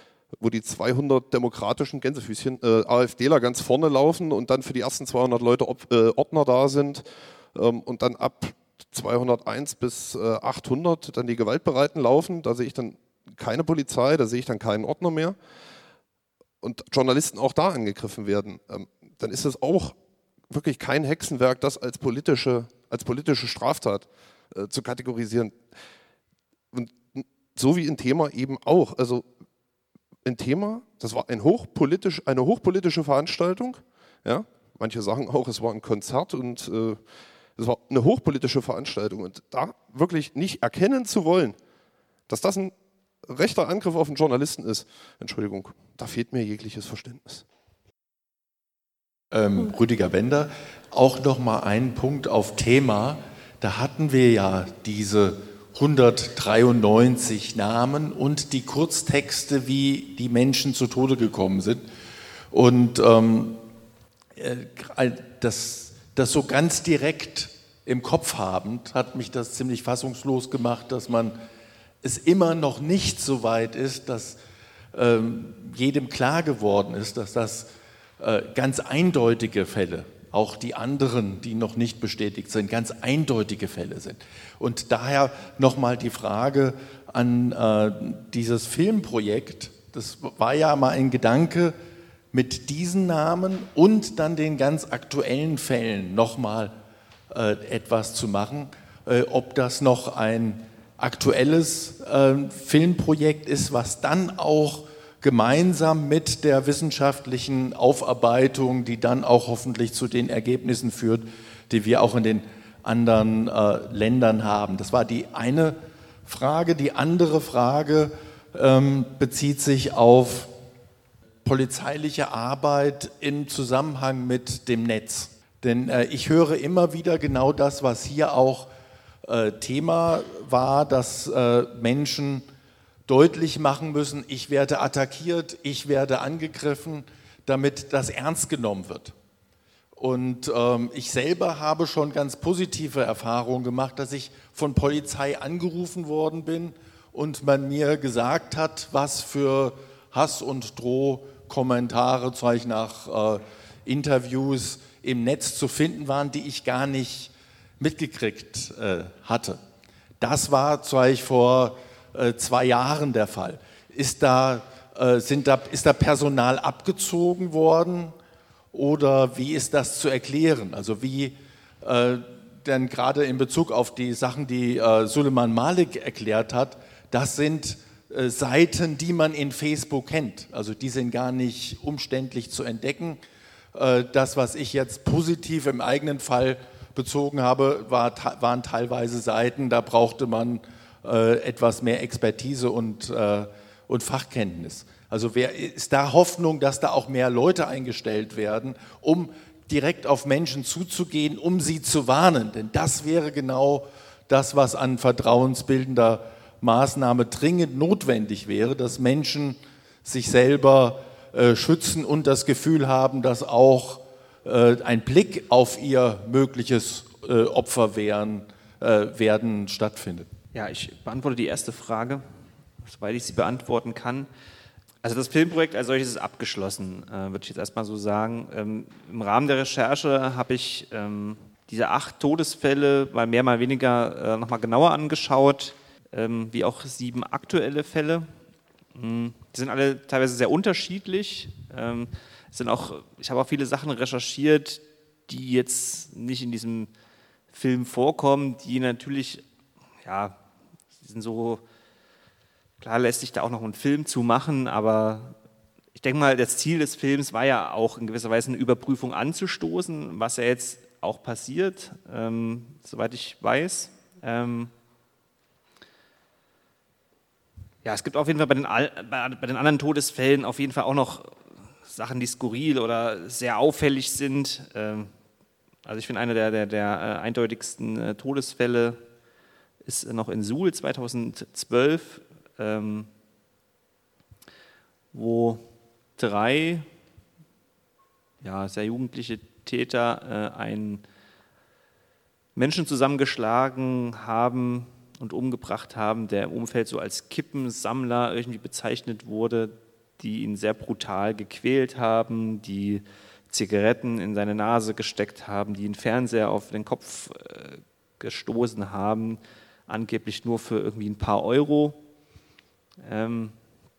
wo die zweihundert demokratischen Gänsefüßchen äh, AfDler ganz vorne laufen und dann für die ersten zweihundert Leute Ob, äh, Ordner da sind ähm, und dann ab zweihunderteins bis achthundert dann die Gewaltbereiten laufen, da sehe ich dann keine Polizei, da sehe ich dann keinen Ordner mehr und Journalisten auch da angegriffen werden, ähm, dann ist es auch wirklich kein Hexenwerk, das als politische, als politische Straftat äh, zu kategorisieren. Und so wie ein Thema eben auch. Also ein Thema, das war ein hochpolitisch, eine hochpolitische Veranstaltung. Ja? Manche sagen auch, es war ein Konzert und äh, es war eine hochpolitische Veranstaltung. Und da wirklich nicht erkennen zu wollen, dass das ein rechter Angriff auf einen Journalisten ist, Entschuldigung, da fehlt mir jegliches Verständnis. Ähm, Rüdiger Bender, auch noch mal einen Punkt auf Thema. Da hatten wir ja diese hundertdreiundneunzig Namen und die Kurztexte, wie die Menschen zu Tode gekommen sind. Und ähm, das, das so ganz direkt im Kopf habend, hat mich das ziemlich fassungslos gemacht, dass man es immer noch nicht so weit ist, dass ähm, jedem klar geworden ist, dass das äh, ganz eindeutige Fälle, auch die anderen, die noch nicht bestätigt sind, ganz eindeutige Fälle sind. Und daher nochmal die Frage an äh, dieses Filmprojekt, das war ja mal ein Gedanke, mit diesen Namen und dann den ganz aktuellen Fällen nochmal äh, etwas zu machen, äh, ob das noch ein aktuelles äh, Filmprojekt ist, was dann auch gemeinsam mit der wissenschaftlichen Aufarbeitung, die dann auch hoffentlich zu den Ergebnissen führt, die wir auch in den anderen äh, Ländern haben. Das war die eine Frage. Die andere Frage ähm, bezieht sich auf polizeiliche Arbeit im Zusammenhang mit dem Netz. Denn äh, ich höre immer wieder genau das, was hier auch äh, Thema war, dass äh, Menschen deutlich machen müssen, ich werde attackiert, ich werde angegriffen, damit das ernst genommen wird. Und ähm, ich selber habe schon ganz positive Erfahrungen gemacht, dass ich von Polizei angerufen worden bin und man mir gesagt hat, was für Hass- und Drohkommentare zum Beispiel nach äh, Interviews im Netz zu finden waren, die ich gar nicht mitgekriegt äh, hatte. Das war zum Beispiel vor äh, zwei Jahren der Fall. Ist da, äh, sind da, ist da Personal abgezogen worden oder wie ist das zu erklären? Also wie äh, denn gerade in Bezug auf die Sachen, die äh, Suleiman Malik erklärt hat, das sind äh, Seiten, die man in Facebook kennt. Also die sind gar nicht umständlich zu entdecken. Äh, das, was ich jetzt positiv im eigenen Fall bezogen habe, war, waren teilweise Seiten, da brauchte man äh, etwas mehr Expertise und, äh, und Fachkenntnis. Also wer, ist da Hoffnung, dass da auch mehr Leute eingestellt werden, um direkt auf Menschen zuzugehen, um sie zu warnen? Denn das wäre genau das, was an vertrauensbildender Maßnahme dringend notwendig wäre, dass Menschen sich selber äh, schützen und das Gefühl haben, dass auch äh, ein Blick auf ihr mögliches äh, Opfer werden, äh, werden stattfindet. Ja, ich beantworte die erste Frage, soweit ich sie beantworten kann. Also das Filmprojekt als solches ist abgeschlossen, äh, würde ich jetzt erstmal so sagen. Ähm, Im Rahmen der Recherche habe ich ähm, diese acht Todesfälle mal mehr, mal weniger äh, nochmal genauer angeschaut, ähm, wie auch sieben aktuelle Fälle. Mhm. Die sind alle teilweise sehr unterschiedlich. Ähm, sind auch, ich habe auch viele Sachen recherchiert, die jetzt nicht in diesem Film vorkommen, die natürlich, ja, die sind so... Klar lässt sich da auch noch einen Film zu machen, aber ich denke mal, das Ziel des Films war ja auch in gewisser Weise eine Überprüfung anzustoßen, was ja jetzt auch passiert, ähm, soweit ich weiß. Ähm ja, es gibt auf jeden Fall bei den, bei, bei den anderen Todesfällen auf jeden Fall auch noch Sachen, die skurril oder sehr auffällig sind. Ähm also ich finde, einer der, der, der eindeutigsten äh, Todesfälle ist noch in Suhl zweitausendzwölf, Ähm, wo drei ja, sehr jugendliche Täter äh, einen Menschen zusammengeschlagen haben und umgebracht haben, der im Umfeld so als Kippensammler irgendwie bezeichnet wurde, die ihn sehr brutal gequält haben, die Zigaretten in seine Nase gesteckt haben, die einen Fernseher auf den Kopf äh, gestoßen haben, angeblich nur für irgendwie ein paar Euro. Ähm,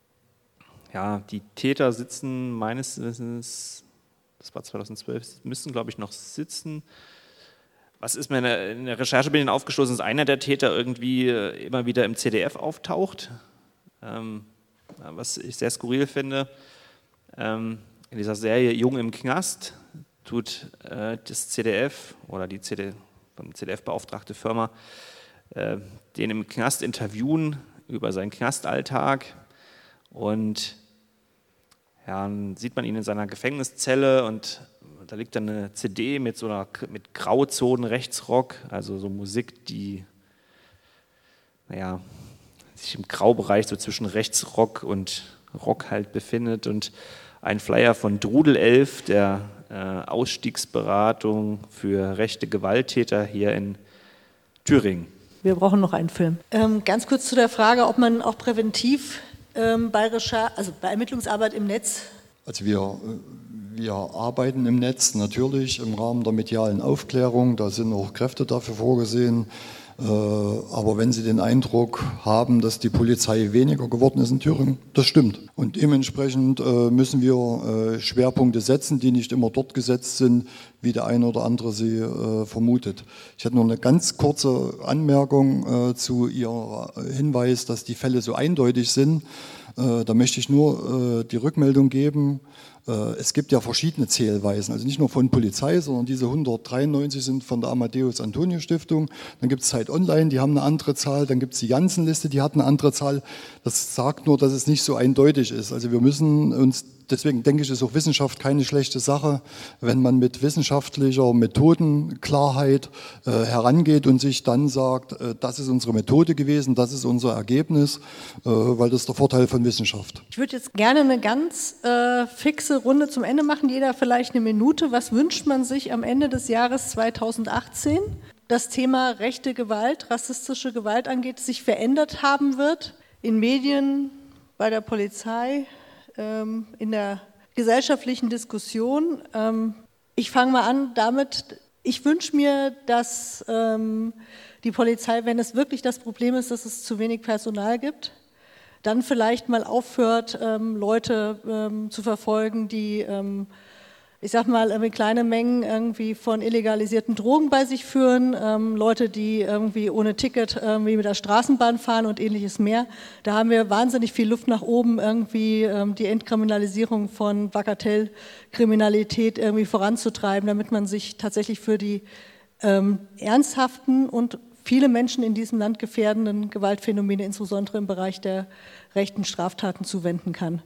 ja, die Täter sitzen meines Wissens, das war zweitausendzwölf, müssen glaube ich noch sitzen. Was ist mir in der, in der Recherche bei denen aufgestoßen, ist einer der Täter irgendwie immer wieder im C D F auftaucht, ähm, was ich sehr skurril finde. Ähm, in dieser Serie Jung im Knast tut äh, das C D F oder die C D, von C D F beauftragte Firma äh, den im Knast interviewen über seinen Knastalltag und ja, dann sieht man ihn in seiner Gefängniszelle und da liegt dann eine C D mit so einer mit Grauzonen Rechtsrock, also so Musik, die naja, sich im Graubereich so zwischen Rechtsrock und Rock halt befindet und ein Flyer von Drudelelf, der äh, Ausstiegsberatung für rechte Gewalttäter hier in Thüringen. Wir brauchen noch einen Film. Ähm, ganz kurz zu der Frage, ob man auch präventiv ähm, bei Recherche, also bei Ermittlungsarbeit im Netz. Also wir, wir arbeiten im Netz natürlich im Rahmen der medialen Aufklärung, da sind auch Kräfte dafür vorgesehen. Aber wenn Sie den Eindruck haben, dass die Polizei weniger geworden ist in Thüringen, das stimmt. Und dementsprechend müssen wir Schwerpunkte setzen, die nicht immer dort gesetzt sind, wie der eine oder andere sie vermutet. Ich hätte noch eine ganz kurze Anmerkung zu Ihrem Hinweis, dass die Fälle so eindeutig sind. Da möchte ich nur die Rückmeldung geben. Es gibt ja verschiedene Zählweisen, also nicht nur von Polizei, sondern diese hundertdreiundneunzig sind von der Amadeus-Antonio-Stiftung. Dann gibt es Zeit Online, die haben eine andere Zahl. Dann gibt es die Janssen-Liste, die hat eine andere Zahl. Das sagt nur, dass es nicht so eindeutig ist. Also wir müssen uns, deswegen denke ich, ist auch Wissenschaft keine schlechte Sache, wenn man mit wissenschaftlicher Methodenklarheit äh, herangeht und sich dann sagt, äh, das ist unsere Methode gewesen, das ist unser Ergebnis, äh, weil das ist der Vorteil von Wissenschaft. Ich würde jetzt gerne eine ganz äh, fixe Runde zum Ende machen, jeder vielleicht eine Minute. Was wünscht man sich am Ende des Jahres zweitausendachtzehn? Das Thema rechte Gewalt, rassistische Gewalt angeht, sich verändert haben wird in Medien, bei der Polizei, ähm, in der gesellschaftlichen Diskussion. Ähm, ich fange mal an damit, ich wünsche mir, dass ähm, die Polizei, wenn es wirklich das Problem ist, dass es zu wenig Personal gibt, dann vielleicht mal aufhört, ähm, Leute ähm, zu verfolgen, die, ähm, ich sag mal, äh, kleine Mengen irgendwie von illegalisierten Drogen bei sich führen, ähm, Leute, die irgendwie ohne Ticket irgendwie mit der Straßenbahn fahren und ähnliches mehr. Da haben wir wahnsinnig viel Luft nach oben, irgendwie ähm, die Entkriminalisierung von Bagatellkriminalität irgendwie voranzutreiben, damit man sich tatsächlich für die ähm, ernsthaften und viele Menschen in diesem Land gefährdenden Gewaltphänomene, insbesondere im Bereich der rechten Straftaten, zuwenden kann.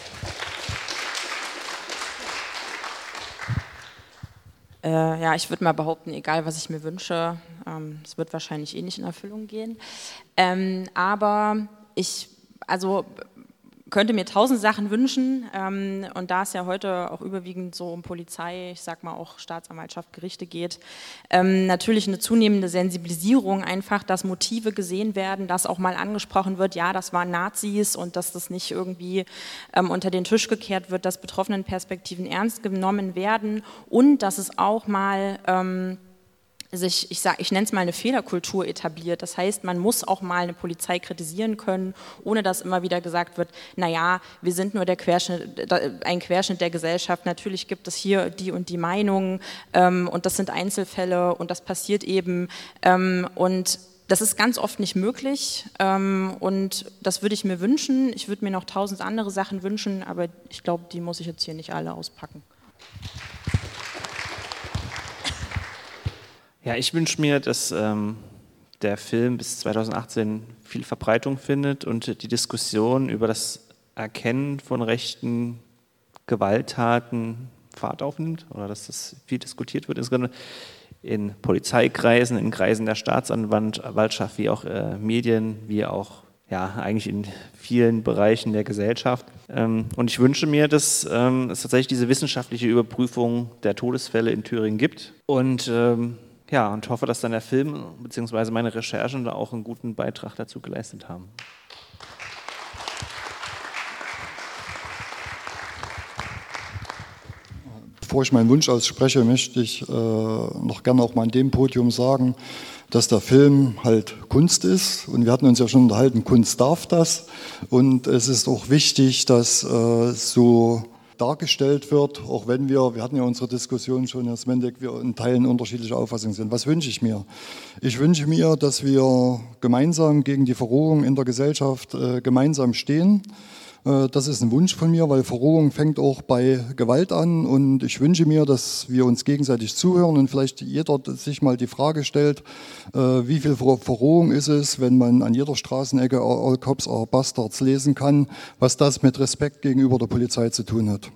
Äh, ja, ich würde mal behaupten, egal was ich mir wünsche, ähm, es wird wahrscheinlich eh nicht in Erfüllung gehen. Ähm, aber ich, also könnte mir tausend Sachen wünschen ähm, und da es ja heute auch überwiegend so um Polizei, ich sag mal auch Staatsanwaltschaft, Gerichte geht, ähm, natürlich eine zunehmende Sensibilisierung einfach, dass Motive gesehen werden, dass auch mal angesprochen wird, ja, das waren Nazis und dass das nicht irgendwie ähm, unter den Tisch gekehrt wird, dass Betroffenenperspektiven ernst genommen werden und dass es auch mal ähm, sich, ich, sag, ich nenne es mal eine Fehlerkultur etabliert. Das heißt, man muss auch mal eine Polizei kritisieren können, ohne dass immer wieder gesagt wird, naja, wir sind nur der Querschnitt, ein Querschnitt der Gesellschaft, natürlich gibt es hier die und die Meinungen ähm, und das sind Einzelfälle und das passiert eben ähm, und das ist ganz oft nicht möglich ähm, und das würde ich mir wünschen. Ich würde mir noch tausend andere Sachen wünschen, aber ich glaube, die muss ich jetzt hier nicht alle auspacken. Ja, ich wünsche mir, dass ähm, der Film bis zweitausendachtzehn viel Verbreitung findet und die Diskussion über das Erkennen von rechten Gewalttaten Fahrt aufnimmt oder dass das viel diskutiert wird, insbesondere in Polizeikreisen, in Kreisen der Staatsanwaltschaft, wie auch äh, Medien, wie auch ja, eigentlich in vielen Bereichen der Gesellschaft. Ähm, und ich wünsche mir, dass ähm, es tatsächlich diese wissenschaftliche Überprüfung der Todesfälle in Thüringen gibt und ähm, ja, und hoffe, dass dann der Film bzw. meine Recherchen da auch einen guten Beitrag dazu geleistet haben. bevor ich meinen Wunsch ausspreche, möchte ich äh, noch gerne auch mal an dem Podium sagen, dass der Film halt Kunst ist. Und wir hatten uns ja schon unterhalten, Kunst darf das. Und es ist auch wichtig, dass äh, so dargestellt wird, auch wenn wir, wir hatten ja unsere Diskussion schon, Herr Smendeck, wir in Teilen unterschiedlicher Auffassung sind. Was wünsche ich mir? Ich wünsche mir, dass wir gemeinsam gegen die Verrohung in der Gesellschaft äh, gemeinsam stehen. Äh, das ist ein Wunsch von mir, weil Verrohung fängt auch bei Gewalt an und ich wünsche mir, dass wir uns gegenseitig zuhören und vielleicht jeder sich mal die Frage stellt, äh, wie viel Ver Verrohung ist es, wenn man an jeder Straßenecke All Cops are Bastards lesen kann, was das mit Respekt gegenüber der Polizei zu tun hat.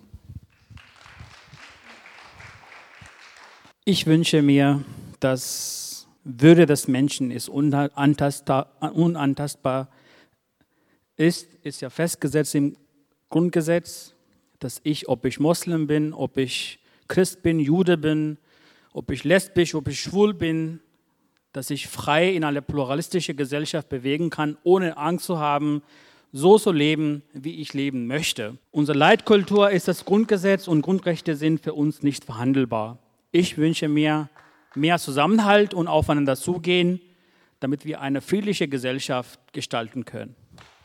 Ich wünsche mir, dass Würde des Menschen ist unantastbar, unantastbar ist, ist ja festgesetzt im Grundgesetz, dass ich, ob ich Moslem bin, ob ich Christ bin, Jude bin, ob ich lesbisch, ob ich schwul bin, dass ich frei in eine pluralistische Gesellschaft bewegen kann, ohne Angst zu haben, so zu leben, wie ich leben möchte. Unsere Leitkultur ist das Grundgesetz und Grundrechte sind für uns nicht verhandelbar. Ich wünsche mir mehr Zusammenhalt und aufeinander zugehen, damit wir eine friedliche Gesellschaft gestalten können.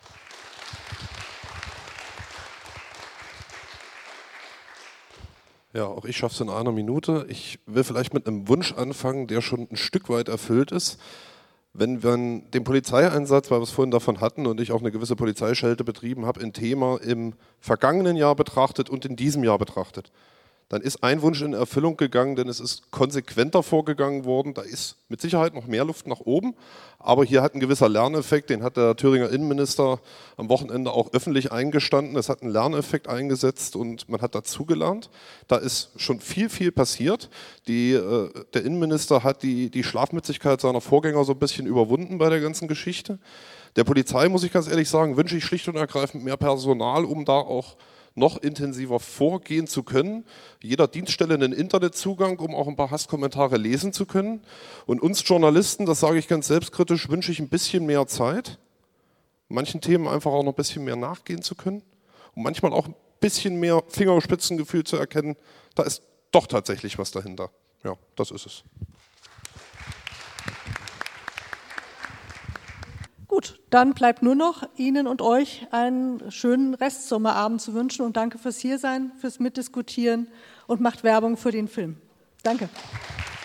Ja, auch ich schaffe es in einer Minute. Ich will vielleicht mit einem Wunsch anfangen, der schon ein Stück weit erfüllt ist. Wenn man den Polizeieinsatz, weil wir es vorhin davon hatten und ich auch eine gewisse Polizeischelte betrieben habe, ein Thema im vergangenen Jahr betrachtet und in diesem Jahr betrachtet, dann ist ein Wunsch in Erfüllung gegangen, denn es ist konsequenter vorgegangen worden. Da ist mit Sicherheit noch mehr Luft nach oben, aber hier hat ein gewisser Lerneffekt, den hat der Thüringer Innenminister am Wochenende auch öffentlich eingestanden. Es hat einen Lerneffekt eingesetzt und man hat dazugelernt. Da ist schon viel, viel passiert. Die, äh, der Innenminister hat die, die Schlafmützigkeit seiner Vorgänger so ein bisschen überwunden bei der ganzen Geschichte. Der Polizei, muss ich ganz ehrlich sagen, wünsche ich schlicht und ergreifend mehr Personal, um da auch noch intensiver vorgehen zu können. Jeder Dienststelle einen Internetzugang, um auch ein paar Hasskommentare lesen zu können. Und uns Journalisten, das sage ich ganz selbstkritisch, wünsche ich ein bisschen mehr Zeit, manchen Themen einfach auch noch ein bisschen mehr nachgehen zu können und manchmal auch ein bisschen mehr Fingerspitzengefühl zu erkennen, da ist doch tatsächlich was dahinter. Ja, das ist es. Gut, dann bleibt nur noch Ihnen und euch einen schönen Restsommerabend zu wünschen und danke fürs Hiersein, fürs Mitdiskutieren und macht Werbung für den Film. Danke.